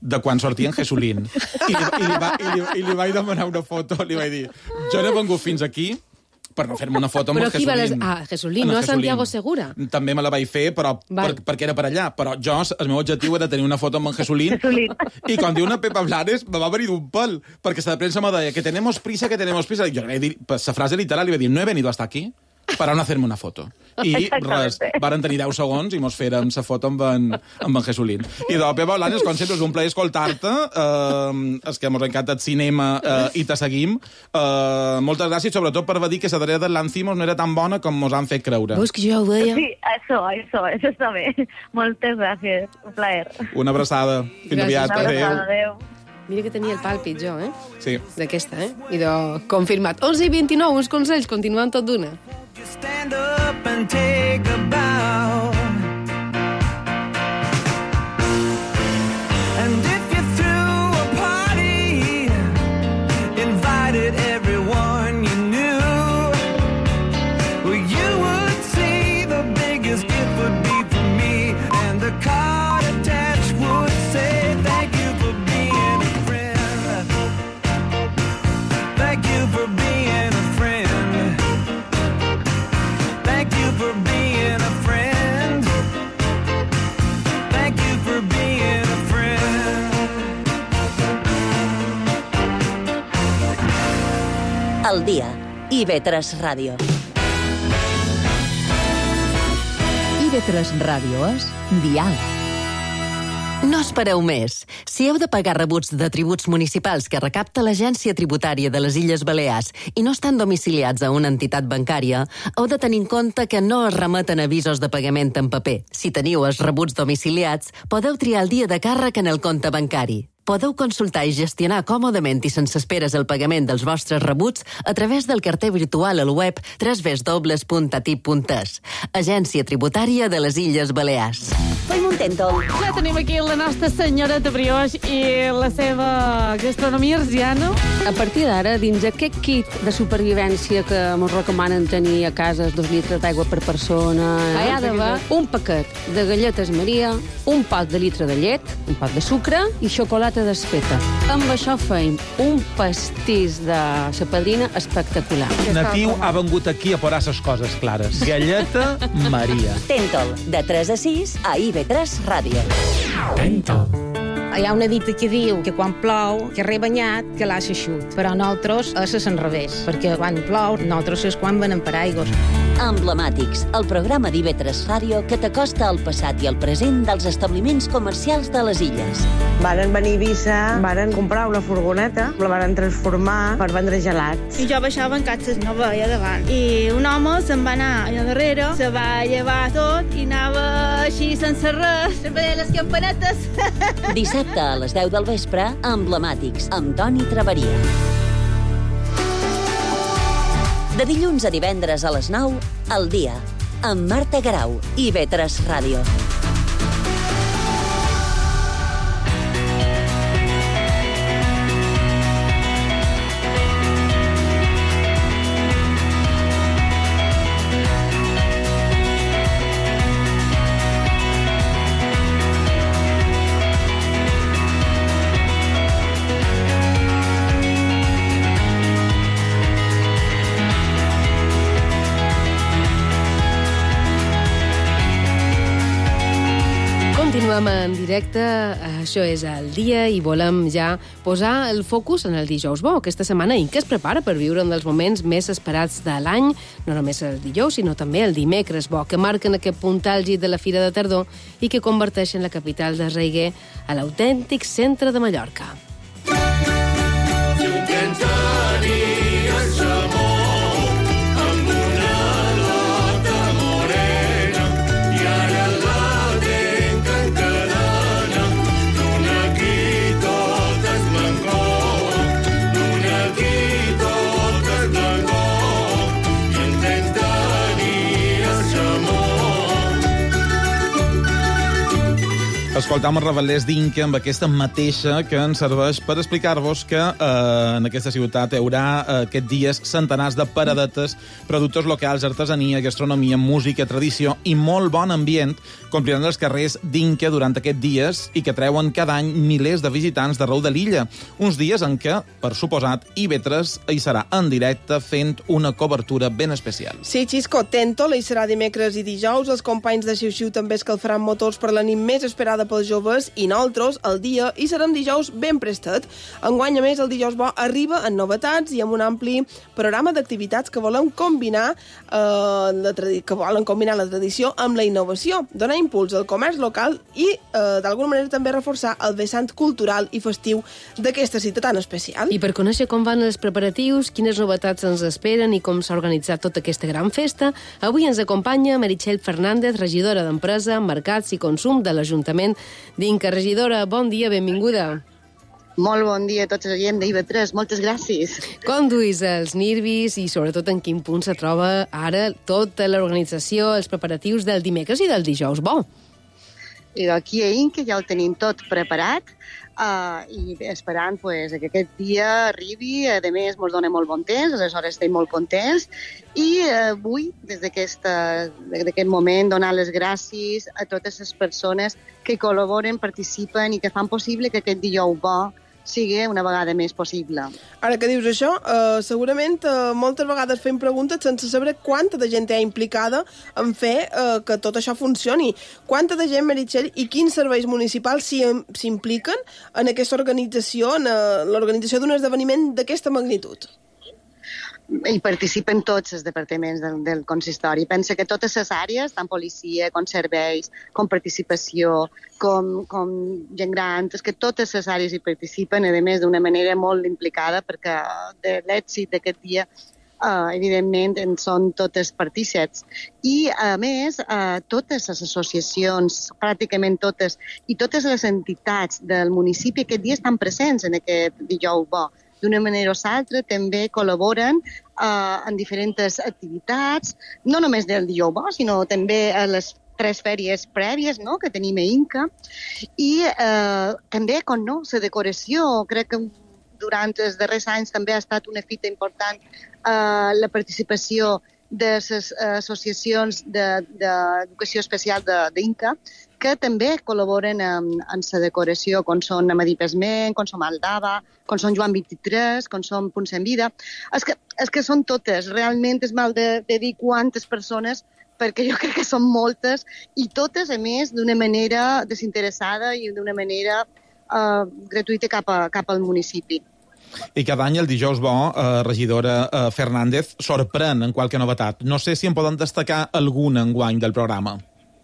[SPEAKER 5] de quan sortia en Jesulín. I, li, i, li va, i, li, I li vaig demanar una foto, li vaig dir, jo no he vengut fins aquí per no fer-me una foto amb
[SPEAKER 4] però
[SPEAKER 5] el Jesulín.
[SPEAKER 4] Però qui va... Les... Ah, Jesulín, no a Santiago Segura.
[SPEAKER 5] També me la vaig fer, però per, perquè era per allà. Però jo, el meu objectiu era tenir una foto amb en Jesulín. I quan diu una Pepa Blanes, me va venir d'un pal, perquè la premsa me deia que tenemos prisa, que tenemos prisa. I jo li vaig dir, pues, la frase literal, li vaig dir, no he venido hasta aquí para no hacerme una foto. I res, varen tenir deu segons i mos fèrem la foto amb en, amb en Jesulín. I de Pepa Blanes, com sempre, és un plaer escoltar-te. Eh, és que mos encanta el cinema eh, i te seguim. Eh, moltes gràcies, sobretot per dir que la darrera de Lancimos no era tan bona com mos han fet creure.
[SPEAKER 4] Veus que jo ho deia?
[SPEAKER 7] Sí, això, això, això està bé. Moltes gràcies, un plaer.
[SPEAKER 5] Una abraçada. Fins aviat.
[SPEAKER 7] Una abraçada, adéu.
[SPEAKER 4] Mira que tenia el pàlpit, jo, eh?
[SPEAKER 5] Sí.
[SPEAKER 4] D'aquesta, eh? I de confirmat. onze i vint-i-nou, uns consells, continuant tot d'una.
[SPEAKER 8] Stand up and take a bow. And if you threw a party, invited everyone you knew, well, you would see the biggest gift would be for me, and the card attached would say thank you for being a friend. Thank you for being a friend. Thank you for being a friend. Thank you for being a friend.
[SPEAKER 3] El dia. I ve tres Ràdio.
[SPEAKER 2] I ve tres Ràdio és Dial.
[SPEAKER 9] No espereu més. Si heu de pagar rebuts de tributs municipals que recapta l'Agència Tributària de les Illes Balears i no estan domiciliats a una entitat bancària, heu de tenir en compte que no es remeten avisos de pagament en paper. Si teniu els rebuts domiciliats, podeu triar el dia de càrrec en el compte bancari. Podeu consultar i gestionar còmodament i sense esperes el pagament dels vostres rebuts a través del carter virtual al web w w w punt a t i p punt e s. Agència Tributària de les Illes Balears.
[SPEAKER 3] Fem un tèntol.
[SPEAKER 10] Ja tenim aquí la nostra senyoreta Brioix i la seva gastronomia arsiana.
[SPEAKER 11] A partir d'ara, dins aquest kit de supervivència que ens recomanen tenir a casa, dos litres d'aigua per persona, hi ha d'haver un paquet de galletes Maria, un pot de litre de llet, un pot de sucre i xocolata desfeta. Amb això feim un pastís de sa padrina espectacular.
[SPEAKER 12] Natiu ha vengut aquí a posar les coses clares. Galleta Maria.
[SPEAKER 3] Tèntol, de tres a sis, a I V tres Ràdio.
[SPEAKER 12] Tèntol.
[SPEAKER 13] Hi ha una dita que diu que quan plou, que rebanyat, que l'assa xut. Però nosaltres és l'enrevés, perquè quan plou, nosaltres és quan venem per aigües.
[SPEAKER 3] Emblemàtics, el programa d'I V tres Ràdio que t'acosta al passat i al present dels establiments comercials de les illes.
[SPEAKER 14] Varen venir a Eivissa, varen comprar una furgoneta, la varen transformar per vendre gelats.
[SPEAKER 15] I jo baixava en catxes, no veia davant. I un home se'n va anar allà darrere, se va llevar tot i anava així sense res, sempre les campanetes.
[SPEAKER 3] Dissabte a les deu del vespre, Emblemàtics, amb Toni Traveria. De dilluns a divendres a les nou, El dia, amb Marta Garau, I V tres Ràdio.
[SPEAKER 4] Continuem en directe, això és El dia, i volem ja posar el focus en el dijous bo. Aquesta setmana Inca es prepara per viure un dels moments més esperats de l'any, no només el dijous, sinó també el dimecres bo, que marquen aquest punt àlgid de la Fira de Tardor i que converteixen la capital de Reiguer a l'autèntic centre de Mallorca.
[SPEAKER 5] Escoltam els revelers d'Inca amb aquesta mateixa que ens serveix per explicar-vos que eh, en aquesta ciutat hi haurà eh, aquests dies centenars de paradetes, productors locals, artesania, gastronomia, música, tradició i molt bon ambient compliran els carrers d'Inca durant aquests dies i que treuen cada any milers de visitants d'arreu de l'illa. Uns dies en què, per suposat, I V tres hi serà en directe fent una cobertura ben especial.
[SPEAKER 6] Sí, Xisco, Tento, hi serà dimecres i dijous. Els companys de Xiu-Xiu també escalfaran motors per la nit més esperada pels joves i nosaltres, el dia, i serem dijous ben prestat. Enguany, a més, el dijous bo arriba amb novetats i amb un ampli programa d'activitats que volem combinar eh, la que volen combinar la tradició amb la innovació, donar impuls al comerç local i, eh, d'alguna manera, també reforçar el vessant cultural i festiu d'aquesta cita tan especial.
[SPEAKER 4] I per conèixer com van els preparatius, quines novetats ens esperen i com s'ha organitzat tota aquesta gran festa, avui ens acompanya Meritxell Fernández, regidora d'Empresa, Mercats i Consum de l'Ajuntament d'Inca. Regidora, bon dia, benvinguda.
[SPEAKER 16] Molt bon dia a tots els oients d'I V tres, moltes gràcies.
[SPEAKER 4] Com duis els nervis i sobretot en quin punt se troba ara tota l'organització, els preparatius del dimecres i del dijous bo?
[SPEAKER 16] I aquí a Inca ja ho tenim tot preparat uh, i esperant pues, que aquest dia arribi. A més, ens dona molt bon temps, aleshores estem molt contents i uh, vull, des d'aquest moment, donar les gràcies a totes les persones que col·laboren, participen i que fan possible que aquest dijous bo sigui una vegada més possible.
[SPEAKER 6] Ara que dius això, eh, segurament eh, moltes vegades fem preguntes sense saber quanta de gent hi ha implicada en fer eh, que tot això funcioni. Quanta de gent, Meritxell, i quins serveis municipals s'impliquen en aquesta organització, en eh, l'organització d'un esdeveniment d'aquesta magnitud?
[SPEAKER 16] Hi participen tots els departaments del, del consistori. Pensa que totes les àrees, tant policia, com serveis, com participació, com, com gent gran, és que totes les àrees hi participen, a més d'una manera molt implicada, perquè de l'èxit d'aquest dia, uh, evidentment, en són totes partíceps. I, a més, uh, totes les associacions, pràcticament totes, i totes les entitats del municipi aquest dia estan presents en aquest dijous bo. D'una manera o l'altra també col·laboren eh, en diferents activitats, no només del dijous bo, sinó també a les tres fèries prèvies, no?, que tenim a Inca. I eh, també, com no, la decoració. Crec que durant els darrers anys també ha estat una fita important eh, la participació de les associacions d'educació especial d'Inca, que també col·laboren en, en la decoració, com són Amadí Pesment, com són Aldava, com són Joan vint-i-tres, com són Punts en Vida. És que, és que són totes. Realment és mal de, de dir quantes persones, perquè jo crec que són moltes, i totes, a més, d'una manera desinteressada i d'una manera eh, gratuïta cap, a, cap al municipi.
[SPEAKER 5] I cada any el dijous bo, eh, regidora eh, Fernández, sorprèn en qualque novetat. No sé si en poden destacar alguna enguany del programa.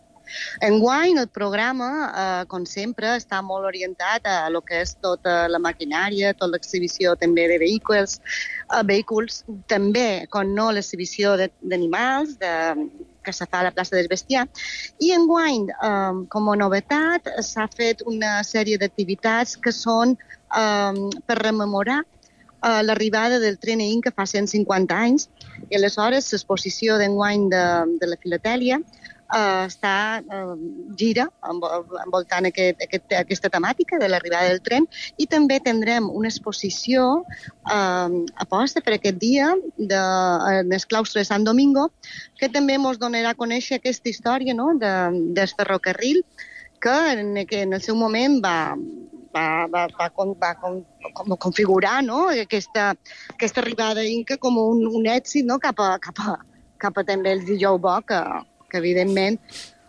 [SPEAKER 16] Enguany el programa, eh, com sempre, està molt orientat a lo que és tota la maquinària, tota l'exhibició també de vehicles, eh, vehicles, també, com no, l'exhibició d'animals, de, que se fa a la plaça del Bestiar. I enguany, eh, com a novetat, s'ha fet una sèrie d'activitats que són eh, per rememorar eh, l'arribada del tren a Inca fa cent cinquanta anys, i aleshores l'exposició d'enguany de, de la filatèlia Uh, està uh, gira envoltant aquest, aquest, aquesta temàtica de l'arribada del tren, i també tindrem una exposició uh, aposta per aquest dia de, uh, del claustre de Sant Domingo, que també ens donarà a conèixer aquesta història, no?, de, del ferrocarril, que en, que en el seu moment va, va, va, va, va, va configurar, no?, aquesta, aquesta arribada Inca com un, un èxit, no?, cap a, cap a, cap a també el dijous bo, que que evidentment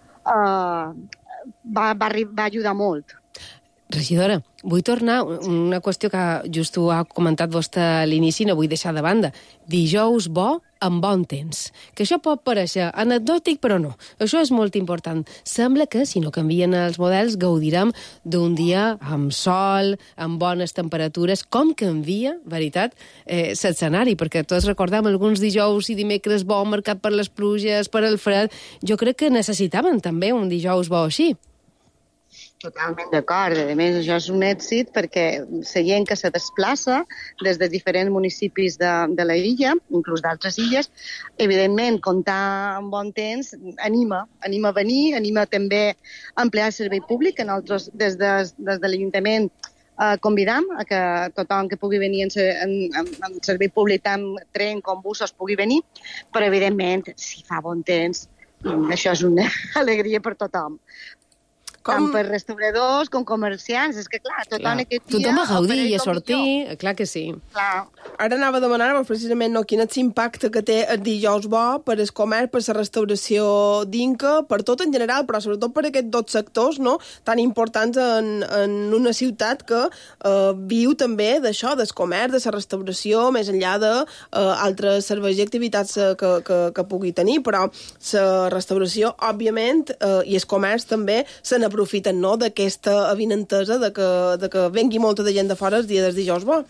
[SPEAKER 16] uh, va, va, va ajudar molt.
[SPEAKER 4] Regidora, vull tornar a una qüestió que just ho ha comentat vostè a l'inici, no vull deixar de banda. Dijous bo amb bon temps. Que això pot parèixer anecdòtic, però no. Això és molt important. Sembla que, si no canvien els models, gaudirem d'un dia amb sol, amb bones temperatures. Com canvia, veritat, eh, l'escenari? Perquè tots recordem alguns dijous i dimecres bo marcat per les pluges, per el fred. Jo crec que necessitaven també un dijous bo així.
[SPEAKER 16] Totalment d'acord. A més, això és un èxit perquè la gent que se desplaça des de diferents municipis de, de la illa, inclús d'altres illes, evidentment, comptar amb bon temps anima, anima a venir, anima també a emplear el servei públic, que nosaltres des de, des de l'Ajuntament eh, convidam a que tothom que pugui venir en, en, en, en servei públic, tant tren com busos, pugui venir, però evidentment, si fa bon temps, això és una alegria per tothom. Com... Tant per restauradors com comerciants. És que, clar, tothom clar. Aquest dia...
[SPEAKER 4] Tothom a gaudir i a sortir, clar que sí.
[SPEAKER 16] Clar.
[SPEAKER 6] Ara anava a demanar-vos precisament no, quin és l'impacte que té el dijous bo per el comerç, per la restauració d'Inca, per tot en general, però sobretot per aquests dos sectors, no?, tan importants en, en una ciutat que eh, viu també d'això, del comerç, de la restauració, més enllà d'altres eh, serveis i activitats eh, que, que, que pugui tenir, però la restauració, òbviament, eh, i el comerç també se n'aprofiten, no?, d'aquesta avinentesa de que, de que vengui molta de gent de fora el dia del dijous bo.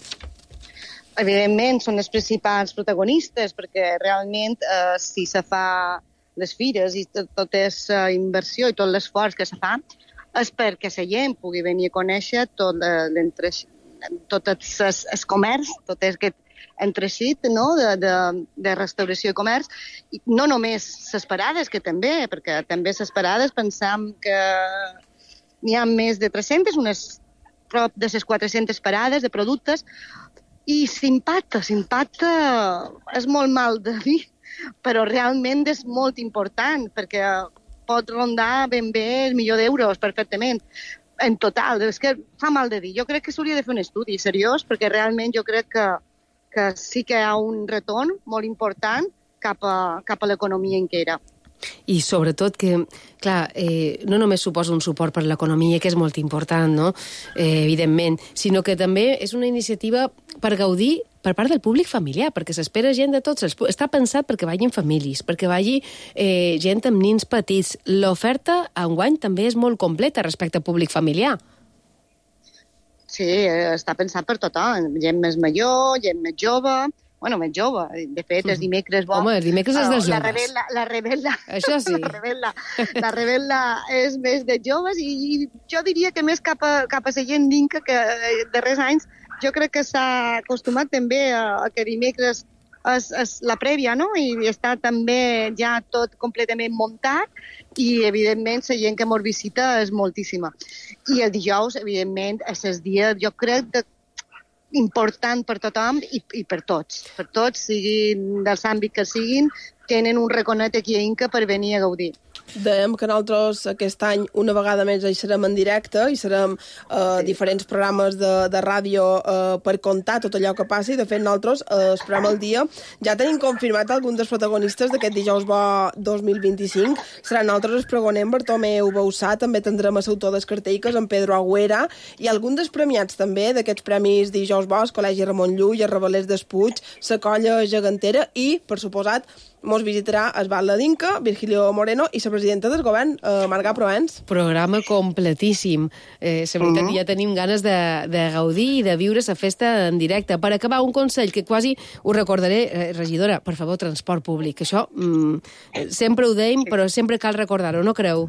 [SPEAKER 16] Evidentment, són els principals protagonistes, perquè realment eh, si se fa les fires i tot, tota aquesta inversió i tot l'esforç que se fa és perquè la gent pugui venir a conèixer tot l'entre tot el comerç, tot aquest entrecit, no?, de, de, de restauració i comerç. I no només les parades, que també, perquè també les parades pensam que n'hi ha més de tres-centes, unes prop de les quatre-centes parades de productes, i s'impacta, s'impacta, és molt mal de dir, però realment és molt important, perquè pot rondar ben bé el milió d'euros perfectament, en total. És que fa mal de dir. Jo crec que s'hauria de fer un estudi seriós, perquè realment jo crec que, que sí que hi ha un retorn molt important cap a, cap a l'economia inquera.
[SPEAKER 4] I sobretot que, clar, eh, no només suposa un suport per l'economia, que és molt important, no?, eh, evidentment, sinó que també és una iniciativa per gaudir per part del públic familiar, perquè s'espera gent de tots. Està pensat perquè vagin famílies, perquè vagi eh, gent amb nins petits. L'oferta enguany també és molt completa respecte al públic familiar.
[SPEAKER 16] Sí, està pensat per tothom. Gent més major, gent més jove... Bueno, més jove. De fet, els dimecres... Bo,
[SPEAKER 4] home, els dimecres és dels joves.
[SPEAKER 16] La rebel·la... La rebel·la
[SPEAKER 4] Això sí.
[SPEAKER 16] La rebel·la, la rebel·la és més de joves i, i jo diria que més cap a, cap a la gent d'Inca, que darrers anys jo crec que s'ha acostumat també a, a que dimecres és, és la prèvia, no?, i està també ja tot completament muntat i, evidentment, la gent que mos visita és moltíssima. I el dijous, evidentment, és el dia, jo crec, de important per tothom i, i per tots. Per tots, siguin dels àmbits que siguin, tenen un raconet aquí a Inca per venir a gaudir.
[SPEAKER 6] Dèiem que nosaltres aquest any una vegada més hi serem en directe i serem eh, diferents programes de, de ràdio eh, per contar tot allò que passa i de fet nosaltres eh, esperem el dia. Ja tenim confirmat alguns dels protagonistes d'aquest dijous bo dos mil vint-i-cinc. Seran nosaltres el pregoner Bartomeu Bausà, també tindrem a l'autor des cartelliques en Pedro Agüera i alguns dels premiats també d'aquests premis dijous bo, el Col·legi Ramon Llull, el Revelers d'Espuig, la Colla Gegantera i, per suposat, mos visitarà el Batlle d'Inca, Virgilio Moreno i la presidenta del govern, eh, Marga Proens.
[SPEAKER 4] Programa completíssim. Eh, la veritat, uh-huh. ja tenim ganes de, de gaudir i de viure la festa en directe. Per acabar, un consell que quasi us recordaré, eh, regidora, per favor, transport públic. Això mm, sempre ho deim, però sempre cal recordar-ho, no creu?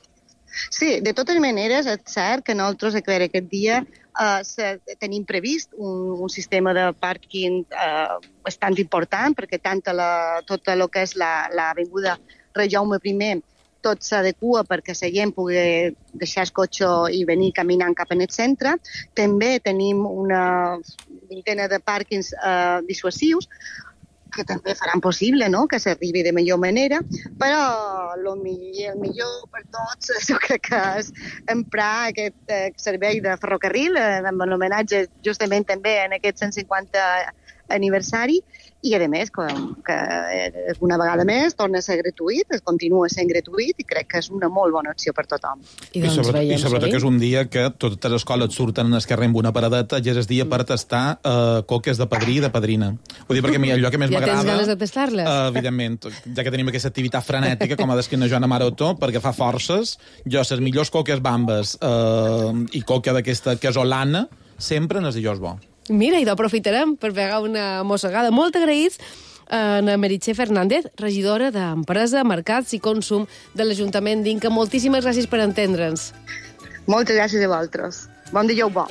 [SPEAKER 16] Sí, de totes maneres, és cert que nosaltres aquest dia Uh, se, tenim previst un, un sistema de pàrquing uh, bastant important, perquè tant la, tot el que és l'avinguda la, Rei Jaume I tot s'adequa perquè la gent pugui deixar el cotxe i venir caminant cap en el centre. També tenim una vintena de pàrquings uh, dissuasius que també faran possible, no?, que s'arribi de millor manera, però el millor, el millor per tots jo crec que és emprar aquest eh, servei de ferrocarril, eh, amb l'homenatge justament també en aquest cent cinquanta aniversari, i a més, que, que una vegada més torna a ser gratuït, es continua sent gratuït i crec que és una molt bona opció per tothom.
[SPEAKER 5] I, doncs I sobretot, veiem, i sobretot sí? que és un dia que totes les escoles surten en el carrer amb una paradeta i és el dia per tastar uh, coques de padrí i de padrina. Vull dir, perquè a mi allò que més
[SPEAKER 4] ja
[SPEAKER 5] m'agrada...
[SPEAKER 4] Ja tens ganes de tastar-les?
[SPEAKER 5] Uh, evidentment, ja que tenim aquesta activitat frenètica, com ha descrit la Joana Maroto, perquè fa forces, jo les millors coques bambes uh, i coca d'aquesta casolana sempre en el dijous bo.
[SPEAKER 4] Mira, i d'aprofitarem per pegar una mossegada. Molt agraïts a Meritxell Fernández, regidora d'Empresa, Mercats i Consum de l'Ajuntament d'Inca. Moltíssimes gràcies per entendre'ns.
[SPEAKER 16] Moltes gràcies a vosaltres. Bon dia, bo.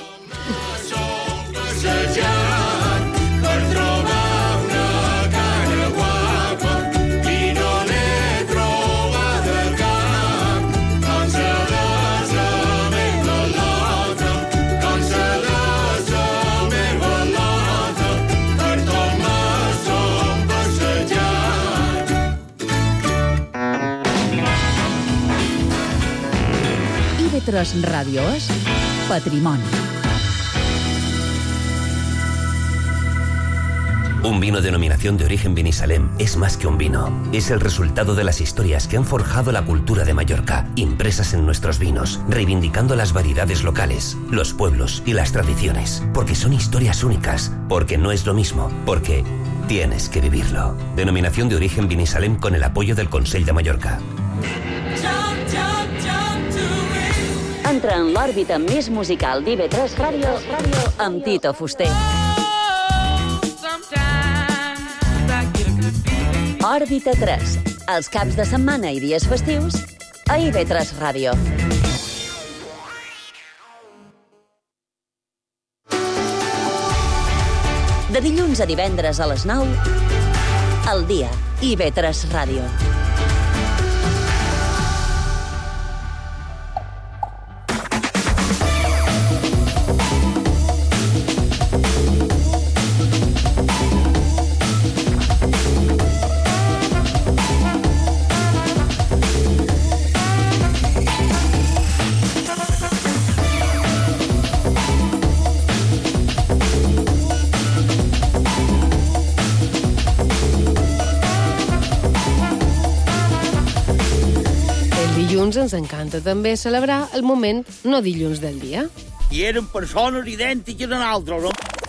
[SPEAKER 8] Per trobar una cara guapa i no n'he trobat el cap. Com se desa més balota, com se desa més balota, per tot me som passejat.
[SPEAKER 2] I ve tres Ràdio és Patrimoni.
[SPEAKER 17] Un vino denominación de origen Vinisalem es más que un vino. Es el resultado de las historias que han forjado la cultura de Mallorca, impresas en nuestros vinos, reivindicando las variedades locales, los pueblos y las tradiciones. Porque son historias únicas, porque no es lo mismo, porque tienes que vivirlo. Denominación de origen Vinisalem con el apoyo del Consell de Mallorca.
[SPEAKER 3] Entra en l'òrbita més musical d'I V tres Ràdio amb Tito Fuster. Òrbita tres, els caps de setmana i dies festius a I V tres Ràdio. De dilluns a divendres a les nou, al dia, I V tres Ràdio.
[SPEAKER 4] Dilluns ens encanta també celebrar el moment no dilluns del dia.
[SPEAKER 18] I eren persones idèntiques a nosaltres, no?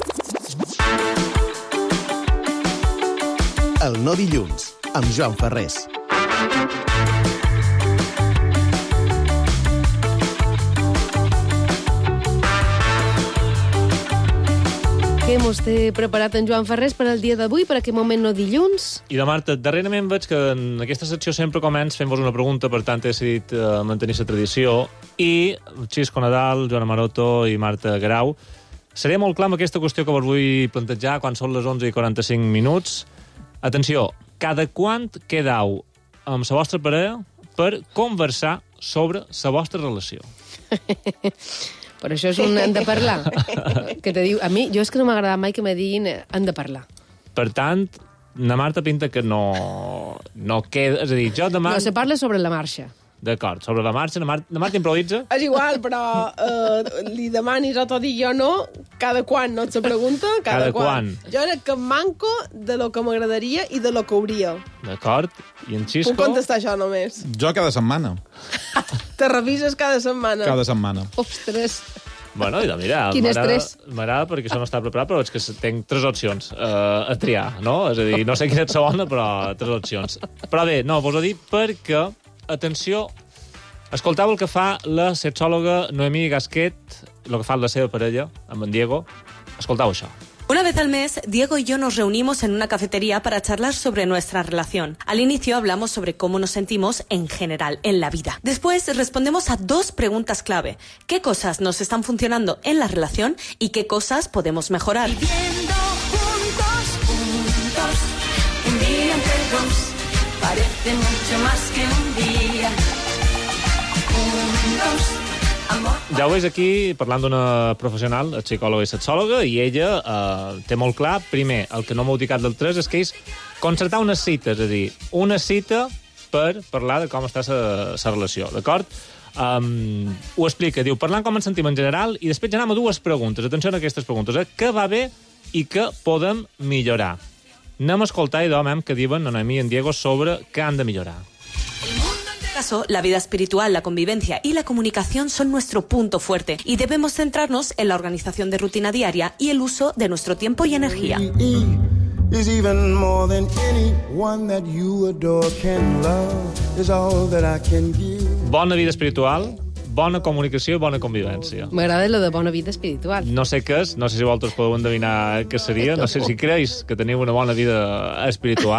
[SPEAKER 19] El no dilluns, amb Joan Ferrés.
[SPEAKER 4] Què mos té preparat en Joan Ferrés per al dia d'avui, per aquest moment no dilluns?
[SPEAKER 20] I de Marta, darrerament veig que en aquesta secció sempre començ fent-vos una pregunta, per tant he decidit uh, mantenir la tradició. I Xisco Nadal, Joana Maroto i Marta Grau, seré molt clar amb aquesta qüestió que vos vull plantejar quan són les onze i quaranta-cinc minuts. Atenció, cada quant quedau amb la vostra parella per conversar sobre la vostra relació?
[SPEAKER 4] Per això és un han de parlar. Que te diu, a mi, jo és que no m'ha agradat mai que me diguin han de parlar.
[SPEAKER 20] Per tant, na Marta pinta que no, no queda... És a dir, jo demà...
[SPEAKER 4] No, se parla sobre la marxa.
[SPEAKER 20] D'acord, sobre la marxa, na Marta, na Marta improvisa.
[SPEAKER 6] És igual, però eh, li demanis o t'ho dic jo no, cada quan, no et se pregunta? Cada,
[SPEAKER 20] cada quan.
[SPEAKER 6] quan. Jo era que manco de lo que m'agradaria i de lo que hauria.
[SPEAKER 20] D'acord, i en Xisco...
[SPEAKER 6] Puc contestar això només.
[SPEAKER 5] Jo cada setmana.
[SPEAKER 6] Te revises cada setmana.
[SPEAKER 5] Cada setmana.
[SPEAKER 6] Ostres.
[SPEAKER 20] Bueno, i de, mira,
[SPEAKER 6] Quin estrès.
[SPEAKER 20] M'agrada perquè això no està preparat, però veig que tinc tres opcions uh, a triar, no? És a dir, no sé quina és segona, però tres opcions. Però bé, no, vos ho dic perquè, atenció, escoltau el que fa la sexòloga Noemí Gasquet, el que fa la seva parella, amb en Diego. Escoltau això.
[SPEAKER 21] Una vez al mes, Diego y yo nos reunimos en una cafetería para charlar sobre nuestra relación. Al inicio hablamos sobre cómo nos sentimos en general, en la vida. Después respondemos a dos preguntas clave. ¿Qué cosas nos están funcionando en la relación y qué cosas podemos mejorar?
[SPEAKER 8] Viviendo juntos, juntos, un día entre dos, parece mucho más que un día. Juntos.
[SPEAKER 20] Ja ho veus aquí, parlant d'una professional, psicòloga i sexòloga, i ella eh, té molt clar, primer, el que no m'heu dicat del tres, és que és concertar una cita, és a dir, una cita per parlar de com està la relació, d'acord? Um, ho explica, diu, parlant com ens sentim en general, i després ja anem a dues preguntes, atenció a aquestes preguntes, eh? Què va bé i què podem millorar? Anem a escoltar, idò, mem, que diuen en Noemí i en Diego sobre què han de millorar.
[SPEAKER 21] En este caso, la vida espiritual, la convivencia y la comunicación son nuestro punto fuerte y debemos centrarnos en la organización de rutina diaria y el uso de nuestro tiempo y energía.
[SPEAKER 8] Is even more than anyone that you adore can love is all that I can give.
[SPEAKER 20] Bona vida espiritual, bona comunicació i bona convivència.
[SPEAKER 4] M'agrada lo de bona vida espiritual.
[SPEAKER 20] No sé què és, no sé si vosaltres podeu endevinar què seria, no sé si creus que teniu una bona vida espiritual,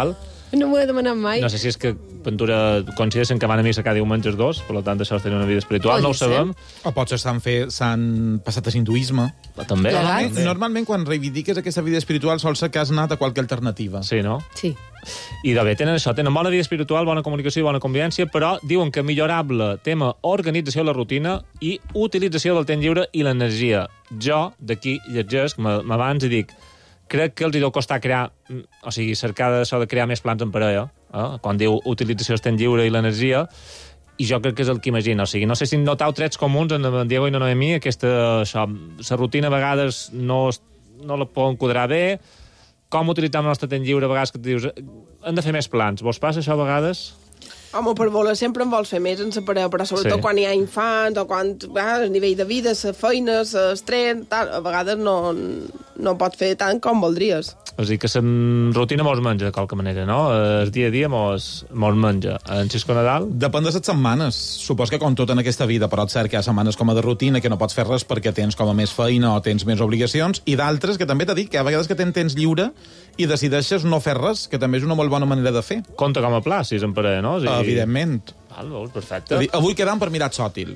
[SPEAKER 4] No m'ho he demanat mai.
[SPEAKER 20] No sé si és que Ventura consideren que van a missa cada diumenge els dos, per tant això és tenir una vida espiritual, no ho sabem.
[SPEAKER 5] O potser s'han fet, s'han passat a hinduisme.
[SPEAKER 20] També.
[SPEAKER 5] Normalment, normalment quan reivindiques aquesta vida espiritual sol ser que has anat a qualque alternativa.
[SPEAKER 20] Sí, no?
[SPEAKER 4] Sí.
[SPEAKER 20] I de bé, tenen això, tenen bona vida espiritual, bona comunicació i bona convivència, però diuen que millorable tema organització de la rutina i utilització del temps lliure i l'energia. Jo, d'aquí, llegesc, m'abans i dic, crec que els hi deu costar crear, o sigui, cercar això de crear més plans en parella, eh? Quan diu utilització del temps lliure i l'energia, i jo crec que és el que imagina. O sigui, no sé si notau trets comuns en Diego i en Noemí, aquesta, això, la rutina a vegades no, no la poden quadrar bé, com utilitzar el nostre temps lliure, a vegades que et dius hem de fer més plans. Vos passa això a vegades?
[SPEAKER 6] Home, per voler sempre en vols fer més en la parella, però sobretot
[SPEAKER 20] Sí.
[SPEAKER 6] quan hi ha infants o quan ah, el nivell de vida, la feina, l'estrès, tal, a vegades no, no pots fer tant com voldries.
[SPEAKER 20] És a dir, que la rutina mos menja de qualque manera, no? El dia a dia mos, mos menja. En Xisco Nadal?
[SPEAKER 5] Depèn de les setmanes. Supos que com tot en aquesta vida, però és cert que hi ha setmanes com a de rutina que no pots fer res perquè tens com a més feina o tens més obligacions, i d'altres que també t'he dit que a vegades que tens temps lliure i decideixes no fer res, que també és una molt bona manera de fer.
[SPEAKER 20] Compte com a pla, si és en parella, no? O sigui...
[SPEAKER 5] Evidentment.
[SPEAKER 20] Val, veus, perfecte.
[SPEAKER 5] És a dir, avui quedam per mirar Sòtil.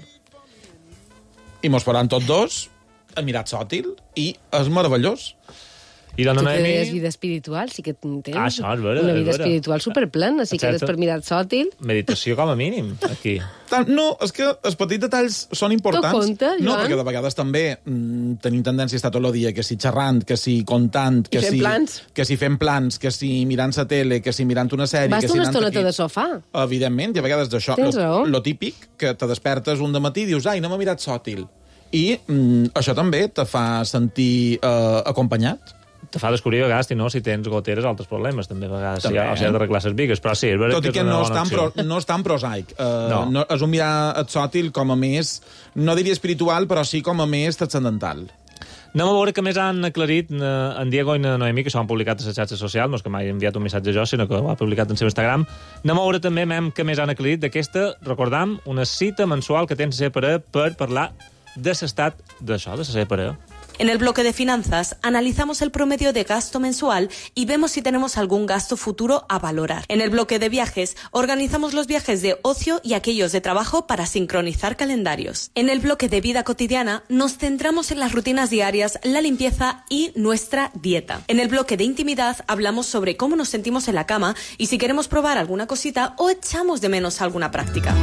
[SPEAKER 5] I mos faran tots dos a mirar Sòtil i és meravellós.
[SPEAKER 20] I la
[SPEAKER 4] Tu que
[SPEAKER 20] Noemi...
[SPEAKER 4] deies vida espiritual, sí que tens
[SPEAKER 20] Ah, això és vera,
[SPEAKER 4] una
[SPEAKER 20] és
[SPEAKER 4] vida
[SPEAKER 20] vera.
[SPEAKER 4] espiritual superplena, si
[SPEAKER 20] Exacte.
[SPEAKER 4] quedes per mirar Sòtil.
[SPEAKER 20] Meditació com a mínim, aquí.
[SPEAKER 5] Tant, no, és que els petits detalls són importants.
[SPEAKER 4] Tu compte,
[SPEAKER 5] no,
[SPEAKER 4] Joan?
[SPEAKER 5] perquè de vegades també mm, tenim tendència a estar tot el dia, que si xerrant, que si contant, que
[SPEAKER 6] I fent
[SPEAKER 5] si,
[SPEAKER 6] plans.
[SPEAKER 5] que si fent plans, que si mirant la tele, que si mirant una sèrie...
[SPEAKER 4] Vas
[SPEAKER 5] que si
[SPEAKER 4] una
[SPEAKER 5] anant
[SPEAKER 4] estoneta
[SPEAKER 5] aquí.
[SPEAKER 4] de sofà.
[SPEAKER 5] Evidentment, i a vegades d'això...
[SPEAKER 4] Tens
[SPEAKER 5] Lo,
[SPEAKER 4] raó.
[SPEAKER 5] lo típic, que te despertes un dematí i dius, ai, no m'ha mirat Sòtil. I mm, això també te fa sentir eh, acompanyat.
[SPEAKER 20] Te fa descobrir a vegades, no, si tens goteres, altres problemes, també a vegades,
[SPEAKER 5] També,
[SPEAKER 20] si, ha, o si has d'arreglar les bigues, però sí, és veritat
[SPEAKER 5] Tot i
[SPEAKER 20] que
[SPEAKER 5] que
[SPEAKER 20] és una
[SPEAKER 5] no és,
[SPEAKER 20] bona
[SPEAKER 5] tan
[SPEAKER 20] opció.
[SPEAKER 5] pro, no és tan prosaic. Uh,
[SPEAKER 20] No.
[SPEAKER 5] no. És un mirar et Sòtil com a més, no diria espiritual, però sí com a més transcendental.
[SPEAKER 20] Anem a veure que més han aclarit eh, en Diego i en Noemi, que s'ho han publicat a les xarxes socials, no és que m'hagi enviat un missatge jo, sinó que ho ha publicat en el seu Instagram. Anem a veure també, mem, que més han aclarit d'aquesta, recordam, una cita mensual que tens a ser per, per parlar de l'estat d'això, de ser parella.
[SPEAKER 21] En el bloque de finanzas analizamos el promedio de gasto mensual y vemos si tenemos algún gasto futuro a valorar. En el bloque de viajes organizamos los viajes de ocio y aquellos de trabajo para sincronizar calendarios. En el bloque de vida cotidiana nos centramos en las rutinas diarias, la limpieza y nuestra dieta. En el bloque de intimidad hablamos sobre cómo nos sentimos en la cama y si queremos probar alguna cosita o echamos de menos alguna práctica.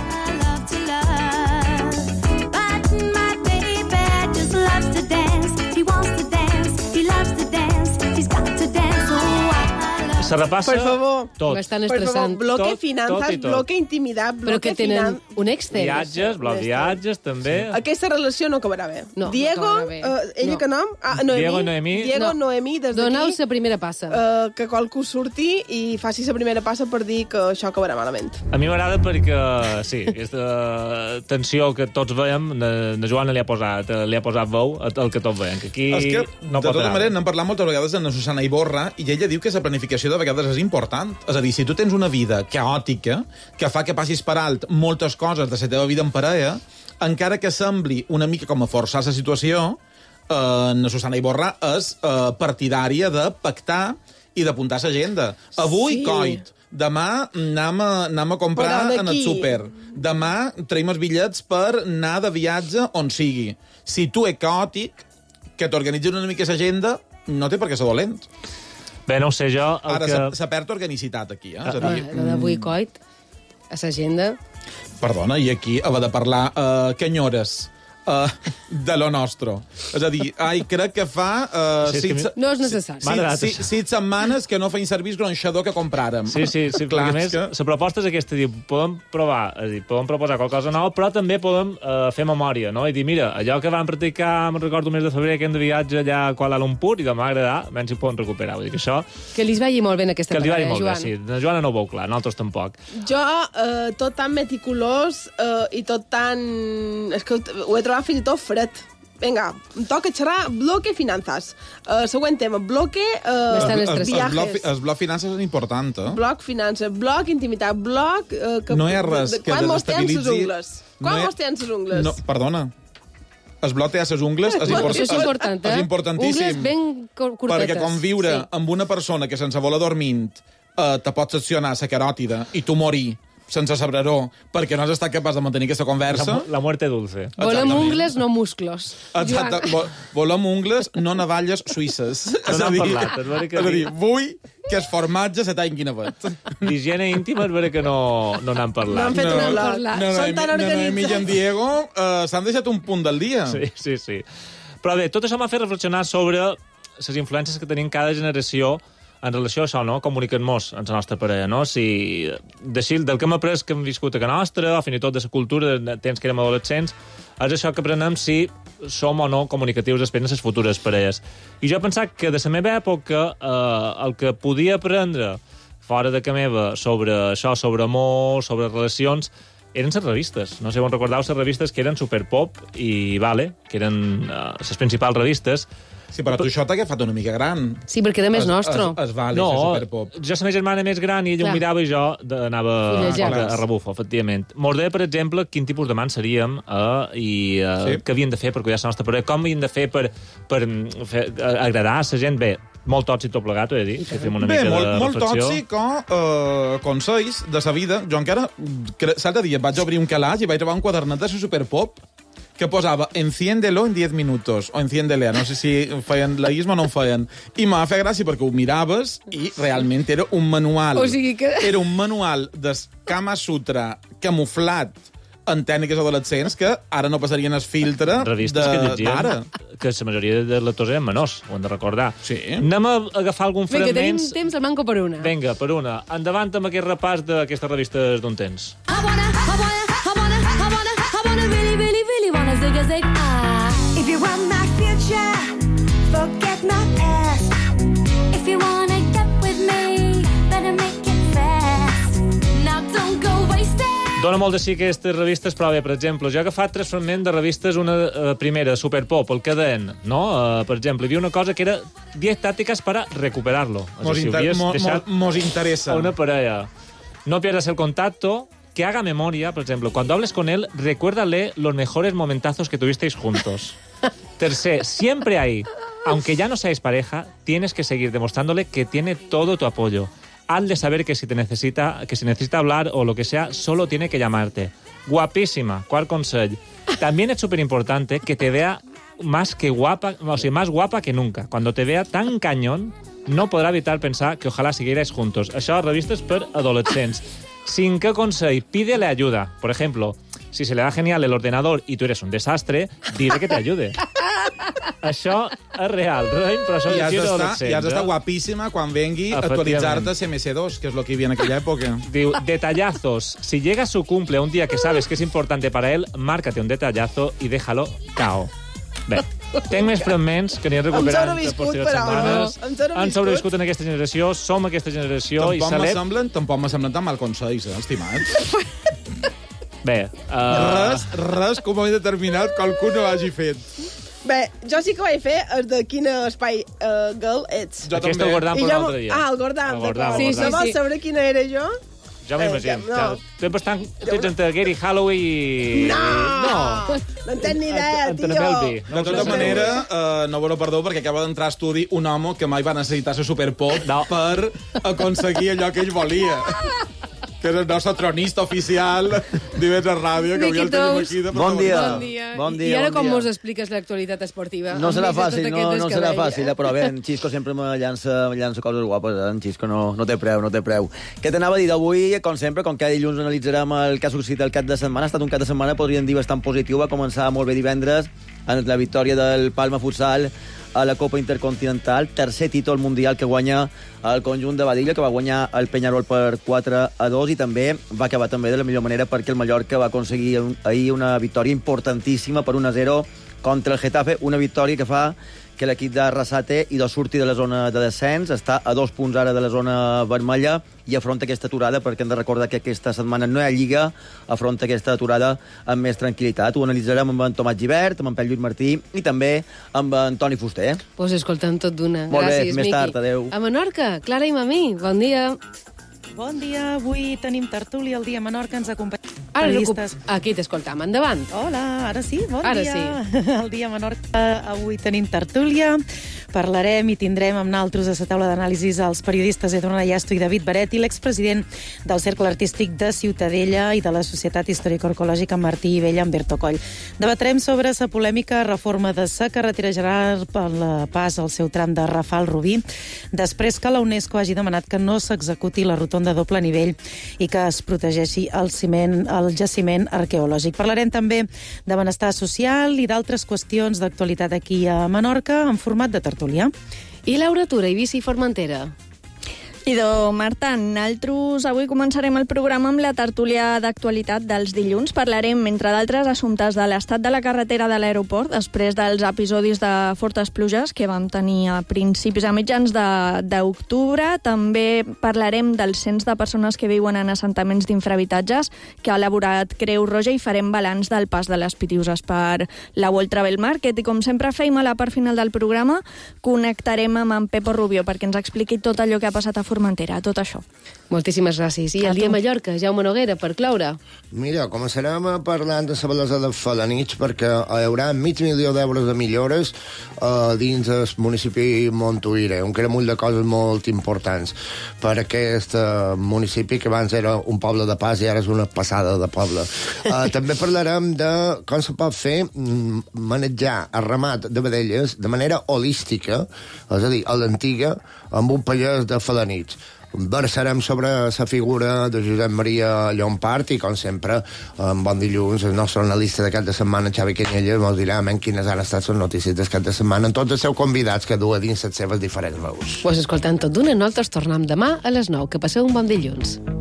[SPEAKER 20] Se repassa
[SPEAKER 6] Per favor.
[SPEAKER 20] tot.
[SPEAKER 4] Bastant
[SPEAKER 6] Per favor,
[SPEAKER 4] estressant.
[SPEAKER 6] bloque
[SPEAKER 20] Tot,
[SPEAKER 6] finanzas,
[SPEAKER 20] tot i tot.
[SPEAKER 6] bloque intimitat, bloque
[SPEAKER 4] Però que tenen
[SPEAKER 6] finan-
[SPEAKER 4] un extens.
[SPEAKER 20] Viatges, blau, viatges, també.
[SPEAKER 6] Aquesta relació no acabarà bé.
[SPEAKER 4] No, no
[SPEAKER 6] Diego,
[SPEAKER 4] acabarà bé.
[SPEAKER 6] eh, ella
[SPEAKER 4] No.
[SPEAKER 6] que nom? Ah, Noemí.
[SPEAKER 20] Diego i Noemí.
[SPEAKER 6] Diego,
[SPEAKER 4] No.
[SPEAKER 6] Noemí, des d'aquí...
[SPEAKER 4] Doneu la primera passa.
[SPEAKER 6] Uh, que qualcú surti i faci la primera passa per dir que això acabarà malament.
[SPEAKER 20] A mi m'agrada perquè, sí, aquesta tensió que tots veiem, na, na Joana li ha posat, li ha posat veu al que tots veiem, que aquí
[SPEAKER 5] És que,
[SPEAKER 20] no
[SPEAKER 5] de
[SPEAKER 20] pot
[SPEAKER 5] tota
[SPEAKER 20] anar.
[SPEAKER 5] manera, n'hem parlat moltes vegades amb la Susana Iborra, i ella diu que la planificació de vegades és important. És a dir, si tu tens una vida caòtica, que fa que passis per alt moltes coses de la teva vida en parella, encara que sembli una mica com a forçar la situació, eh, la Susana Iborra és eh, partidària de pactar i d'apuntar a l'agenda. Avui,
[SPEAKER 6] Sí.
[SPEAKER 5] coit. Demà anem a, anem a comprar
[SPEAKER 6] Però
[SPEAKER 5] en el
[SPEAKER 6] d'aquí-
[SPEAKER 5] súper. Demà traiem els bitllets per anar de viatge on sigui. Si tu ets caòtic, que t'organitzis una mica l'agenda, no té per què ser dolent.
[SPEAKER 20] Bé, no ho sé, jo... El
[SPEAKER 5] Ara,
[SPEAKER 20] que...
[SPEAKER 5] s'ha- s'ha perd organicitat aquí. Eh? És a dir,
[SPEAKER 4] Ah, d'avui, coit, a l'agenda.
[SPEAKER 5] perdona, i aquí haver de parlar uh, que enyores uh, de lo nostre. És a dir, ai, crec que fa uh,
[SPEAKER 20] Sí, és que
[SPEAKER 5] sis,
[SPEAKER 20] mi-
[SPEAKER 4] No és necessari.
[SPEAKER 20] M'ha agradat
[SPEAKER 5] sis,
[SPEAKER 20] això.
[SPEAKER 5] sis setmanes que no feien servir el gronxador que compràrem.
[SPEAKER 20] Sí, sí, sí,
[SPEAKER 5] Clar,
[SPEAKER 20] perquè a més,
[SPEAKER 5] és que...
[SPEAKER 20] la proposta és aquesta, dir, podem provar, és a dir, podem proposar qualque cosa nova, però també podem eh, fer memòria, no? I dir, mira, allò que vam practicar, me'n recordo, el mes de febrer, que hem de viatge allà a Kuala Lumpur, i demà agradar, menys si ho podem recuperar. Vull dir que això,
[SPEAKER 4] Que li vagi molt bé en aquesta
[SPEAKER 20] que li vagi
[SPEAKER 4] parella,
[SPEAKER 20] molt bé,
[SPEAKER 4] Joan.
[SPEAKER 20] sí. La Joana no ho veu clar, nosaltres tampoc.
[SPEAKER 6] Jo, eh, tot tan meticulós eh, i tot tan... És que ho he trobat fins i tot fred. Vinga, em toca xerrar bloque finanzas. Uh, següent tema, bloque uh,
[SPEAKER 4] Bastant
[SPEAKER 5] El, el, el,
[SPEAKER 6] viajes.
[SPEAKER 5] bloc, el bloc finances és important, eh?
[SPEAKER 6] Bloc finances, bloc intimitat, bloc... Uh, que,
[SPEAKER 5] No hi ha res
[SPEAKER 6] de, de,
[SPEAKER 5] que
[SPEAKER 6] quan mos tenen les
[SPEAKER 5] desestabilitzi-
[SPEAKER 6] ungles?
[SPEAKER 5] No
[SPEAKER 6] Quan
[SPEAKER 5] hi ha-
[SPEAKER 6] mos tenen les ungles?
[SPEAKER 5] No, perdona. Es bloc té a les ungles, és, import...
[SPEAKER 4] Això és important, eh?
[SPEAKER 5] és importantíssim.
[SPEAKER 4] Ungles ben cor- curtetes.
[SPEAKER 5] Perquè conviure
[SPEAKER 4] Sí.
[SPEAKER 5] sí. amb una persona que sense voler dormint eh, te pots seccionar la caròtida i tu morir sense saber-ho, perquè no has estat capaç de mantenir aquesta conversa.
[SPEAKER 20] La, la muerte dulce.
[SPEAKER 4] Volem ungles, no musclos.
[SPEAKER 5] Exacte. Vo- Volem ungles, no navalles suïsses.
[SPEAKER 20] No n'han parlat, és vera que
[SPEAKER 5] És a dir,
[SPEAKER 20] sí.
[SPEAKER 5] vull que el formatge se tallin nevet.
[SPEAKER 20] D'higiene íntima és vera que no no n'han parlat.
[SPEAKER 6] No han fet
[SPEAKER 5] No,
[SPEAKER 6] una
[SPEAKER 5] no,
[SPEAKER 6] parlat.
[SPEAKER 5] no,
[SPEAKER 6] Són tan
[SPEAKER 5] no, no, Emili i en
[SPEAKER 6] organitzats.
[SPEAKER 5] Diego eh, s'han deixat un punt del dia.
[SPEAKER 20] Sí, sí, sí. Però bé, tot això m'ha fet reflexionar sobre les influències que tenim cada generació en relació a això, no? Comuniquem-nos amb la nostra parella, no? Si, d'així, del que hem après que hem viscut a casa nostra, o fins i tot de la cultura de temps que érem adolescents, és això que aprenem si som o no comunicatius després en les futures parelles. I jo he pensat que de la meva època eh, el que podia aprendre fora de casa meva sobre això, sobre amor, sobre relacions, eren les revistes. No sé si on recordeu les revistes que eren superpop i Vale, que eren eh, les principals revistes.
[SPEAKER 5] Sí, però tu això t'ha agafat una mica gran.
[SPEAKER 4] Sí, perquè era més
[SPEAKER 5] Es-
[SPEAKER 4] nostre.
[SPEAKER 5] Es, es vale,
[SPEAKER 20] No,
[SPEAKER 5] ser superpop.
[SPEAKER 20] jo la meva germana més gran i ella
[SPEAKER 4] Clar.
[SPEAKER 20] ho mirava i jo de- anava
[SPEAKER 4] Fullejat.
[SPEAKER 20] a, a rebufo, efectivament. Mos deia, per exemple, quin tipus de mans seríem eh, i eh,
[SPEAKER 5] Sí.
[SPEAKER 20] què havien de fer per cuidar la nostra parella, com havien de fer per, per mm, fer, a- agradar a la gent. Bé, molt tòxic tot plegat, ho he dit, si fem una
[SPEAKER 5] Bé,
[SPEAKER 20] mica
[SPEAKER 5] molt,
[SPEAKER 20] de
[SPEAKER 5] molt
[SPEAKER 20] reflexió.
[SPEAKER 5] tòxic, o eh, consells de sa vida. Jo encara, cre- l'altre dia vaig obrir un calaix i vaig trobar un quadernet de superpop que posava enciéndelo en diez minutos, o enciéndele, no sé si feien laïsme o no en feien. I m'ha fet gràcia perquè ho miraves i realment era un manual.
[SPEAKER 4] O sigui que-
[SPEAKER 5] Era un manual de Kama Sutra camuflat en tècniques adolescents que ara no passarien el filtre
[SPEAKER 20] Revistes que
[SPEAKER 5] de-
[SPEAKER 20] llegíem,
[SPEAKER 5] d'ara.
[SPEAKER 20] que la majoria de lectors eren menors, ho hem de recordar.
[SPEAKER 5] Sí.
[SPEAKER 20] Anem a agafar algun
[SPEAKER 4] Vinga, tenim
[SPEAKER 20] fragments...
[SPEAKER 4] temps al manco per una.
[SPEAKER 20] Vinga, per una. Endavant amb aquest repàs d'aquestes revistes d'un temps.
[SPEAKER 1] I wanna, I wanna, I wanna, I wanna, I wanna really, really, really wanna zig a zig ah. If you want my future, forget my past. If you wanna get with me, better make it fast. Now don't go wasting.
[SPEAKER 20] Dóna molt de sí aquestes revistes, però bé, per exemple, jo he agafat tres fragments de revistes, una eh, primera, Superpop, el que deien, no? Eh, per exemple, hi havia una cosa que era diez tácticas para recuperarlo. És a
[SPEAKER 5] Mos,
[SPEAKER 20] dir, si
[SPEAKER 5] inter
[SPEAKER 20] havies
[SPEAKER 5] mo,
[SPEAKER 20] deixat
[SPEAKER 5] mo, mos interessa.
[SPEAKER 20] a una pareja. No pierdas el contacto, que haga memoria, por ejemplo, cuando hables con él, recuérdale los mejores momentazos que tuvisteis juntos. Tercer, siempre ahí, aunque ya no seáis pareja, tienes que seguir demostrándole que tiene todo tu apoyo. Hazle saber que si te necesita, que si necesita hablar o lo que sea, solo tiene que llamarte. Guapísima, cuál consell. También es súper importante que te vea más que guapa, o sea, más guapa que nunca. Cuando te vea tan cañón, no podrá evitar pensar que ojalá siguierais juntos. Això, revistes per adolescents. Cinquè consell, pídele ayuda. Por ejemplo, si se le da genial el ordenador y tú eres un desastre, dile que te ayude. Això és real, Reim, però això
[SPEAKER 5] I has
[SPEAKER 20] és
[SPEAKER 5] d'estar i has d'estar guapíssima quan vengui a actualitzar-te a M S dos, que és el que hi havia en aquella època.
[SPEAKER 20] Diu, detallazos. Si llega su cumple un día que sabes que es importante para él, márcate un detallazo y déjalo cao. Bé, tenc més fragments que n'hi recuperat de
[SPEAKER 6] sobreviscut,
[SPEAKER 20] posteriors
[SPEAKER 6] però,
[SPEAKER 20] setmanes.
[SPEAKER 6] no? Hem sobreviscut.
[SPEAKER 20] Han sobreviscut en aquesta generació, som aquesta generació i
[SPEAKER 5] Tampoc me
[SPEAKER 20] celeb...
[SPEAKER 5] semblen, tampoc me semblen tan mal consells, eh, estimats.
[SPEAKER 20] Bé, uh...
[SPEAKER 5] Res, res com ho he determinat que algú no hagi fet.
[SPEAKER 6] Bé, jo sí que ho vaig fer, el de quin espai uh, girl ets.
[SPEAKER 20] Jo Aquesta també. El guardam per
[SPEAKER 6] I
[SPEAKER 20] un
[SPEAKER 6] jo-
[SPEAKER 20] altre dia.
[SPEAKER 6] Ah, el guardam,
[SPEAKER 20] El guardam,
[SPEAKER 6] d'acord.
[SPEAKER 20] el
[SPEAKER 6] Sí,
[SPEAKER 20] guardam.
[SPEAKER 6] sí, vols
[SPEAKER 20] Sí.
[SPEAKER 6] saber quina era jo?
[SPEAKER 20] Ja m'imagino.
[SPEAKER 6] Eh,
[SPEAKER 20] No. Tu ets bastant... Tu ets entre Gary Holloway i...
[SPEAKER 6] No!
[SPEAKER 20] No!
[SPEAKER 6] No en tens ni idea,
[SPEAKER 20] Entre
[SPEAKER 6] tio.
[SPEAKER 20] Melby.
[SPEAKER 5] De tota manera, eh, no voleu perdó perquè acaba d'entrar a estudi un home que mai va necessitar ser superpop no. per aconseguir allò que ell volia. Que és el nostre tronista oficial d'Ivetra Ràdio, que avui el tenim aquí de
[SPEAKER 22] Bon dia.
[SPEAKER 4] Bon dia.
[SPEAKER 22] Bon dia,
[SPEAKER 4] I ara
[SPEAKER 22] bon
[SPEAKER 4] com
[SPEAKER 22] dia.
[SPEAKER 4] mos expliques l'actualitat esportiva?
[SPEAKER 22] No serà
[SPEAKER 4] Enmig de
[SPEAKER 22] fàcil,
[SPEAKER 4] tot
[SPEAKER 22] no,
[SPEAKER 4] aquest
[SPEAKER 22] no serà
[SPEAKER 4] descabell?
[SPEAKER 22] fàcil, eh? Però bé, en Xisco sempre me llança, me llança coses guapes, eh? En Xisco no, no té preu, no té preu. Què t'anava a dir d'avui? Com sempre, com cada dilluns analitzarem el que ha succeït el cap de setmana. Ha estat un cap de setmana, podríem dir, bastant positiu. Va començar molt bé divendres en la victòria del Palma Futsal a la Copa Intercontinental, tercer títol mundial que guanya el conjunt de Badilla, que va guanyar el Peñarol per quatre a dos, i també va acabar també de la millor manera perquè el Mallorca va aconseguir un, ahir una victòria importantíssima per un a zero contra el Getafe, una victòria que fa que l'equip de Arrasate i de surti de la zona de descens, està a dos punts ara de la zona vermella i afronta aquesta aturada, perquè hem de recordar que aquesta setmana no hi ha Lliga, afronta aquesta aturada amb més tranquil·litat. Ho analitzarem amb en Tomàs Gibert, amb en Pep Lluís Martí i també amb en Toni Fuster.
[SPEAKER 4] Pues escoltem tot d'una.
[SPEAKER 22] Molt bé,
[SPEAKER 4] Gràcies,
[SPEAKER 22] més
[SPEAKER 4] Miqui.
[SPEAKER 22] tard, adéu.
[SPEAKER 4] A Menorca, Clara i Mamí, bon dia.
[SPEAKER 23] Bon dia, avui tenim tertúlia al dia Menorca, ens acompanyen
[SPEAKER 4] Ara
[SPEAKER 23] periodistes.
[SPEAKER 4] aquí t'escoltam, endavant.
[SPEAKER 23] Hola, ara sí, bon
[SPEAKER 4] Ara
[SPEAKER 23] dia. Sí. El dia Menorca, avui tenim tertúlia, Parlarem i tindrem amb naltros a la taula d'anàlisis els periodistes Edurne Llasto i David Baret i l'expresident del Cercle Artístic de Ciutadella i de la Societat Historico-Arqueològica Martí i Vella, Humberto Coll. Debatrem sobre la polèmica reforma de la carretera general per la pas al seu tram de Rafal-Rubí, després que la UNESCO hagi demanat que no s'executi la rotonda doble nivell i que es protegeixi el, ciment, el jaciment arqueològic. Parlarem també de benestar social i d'altres qüestions d'actualitat aquí a Menorca en format de tertúlia.
[SPEAKER 4] I Laura Tura, Eivissa i Formentera.
[SPEAKER 7] Idò, Marta, nosaltres avui començarem el programa amb la tertúlia d'actualitat dels dilluns. Parlarem, entre d'altres assumptes, de l'estat de la carretera de l'aeroport després dels episodis de fortes pluges que vam tenir a principis, a mitjans d'octubre. També parlarem del cens de persones que viuen en assentaments d'infrahabitatges que ha elaborat Creu Roja i farem balanç del pas de les Pitiuses per la World Travel Market. I com sempre feim a la part final del programa, connectarem amb en Pepo Rubio perquè ens expliqui tot allò que ha passat a Formentera, tot això.
[SPEAKER 4] Moltíssimes gràcies. I el dia a Mallorca, Jaume Noguera, per cloure.
[SPEAKER 9] Mira, començarem parlant de la bellesa de Felanitx perquè hi haurà mig milió d'euros de millores uh, dins el municipi Montuïre, un caramull de coses molt importants per aquest uh, municipi que abans era un poble de pas i ara és una passada de poble. Uh, també parlarem de com se pot fer manejar el ramat de vedelles de manera holística, és a dir, a l'antiga, amb un pallès de Felanitx. Versarem sobre la figura de Josep Maria Llompart i, com sempre, en bon dilluns, el nostre analista de cap de setmana, Xavi Canyelles, ens dirà quines han estat les notícies del cap de setmana amb tots els seus convidats que du a dins les seves diferents veus.
[SPEAKER 4] Pues escoltant tot d'una, nosaltres tornem demà a les nou. Que passeu un bon dilluns.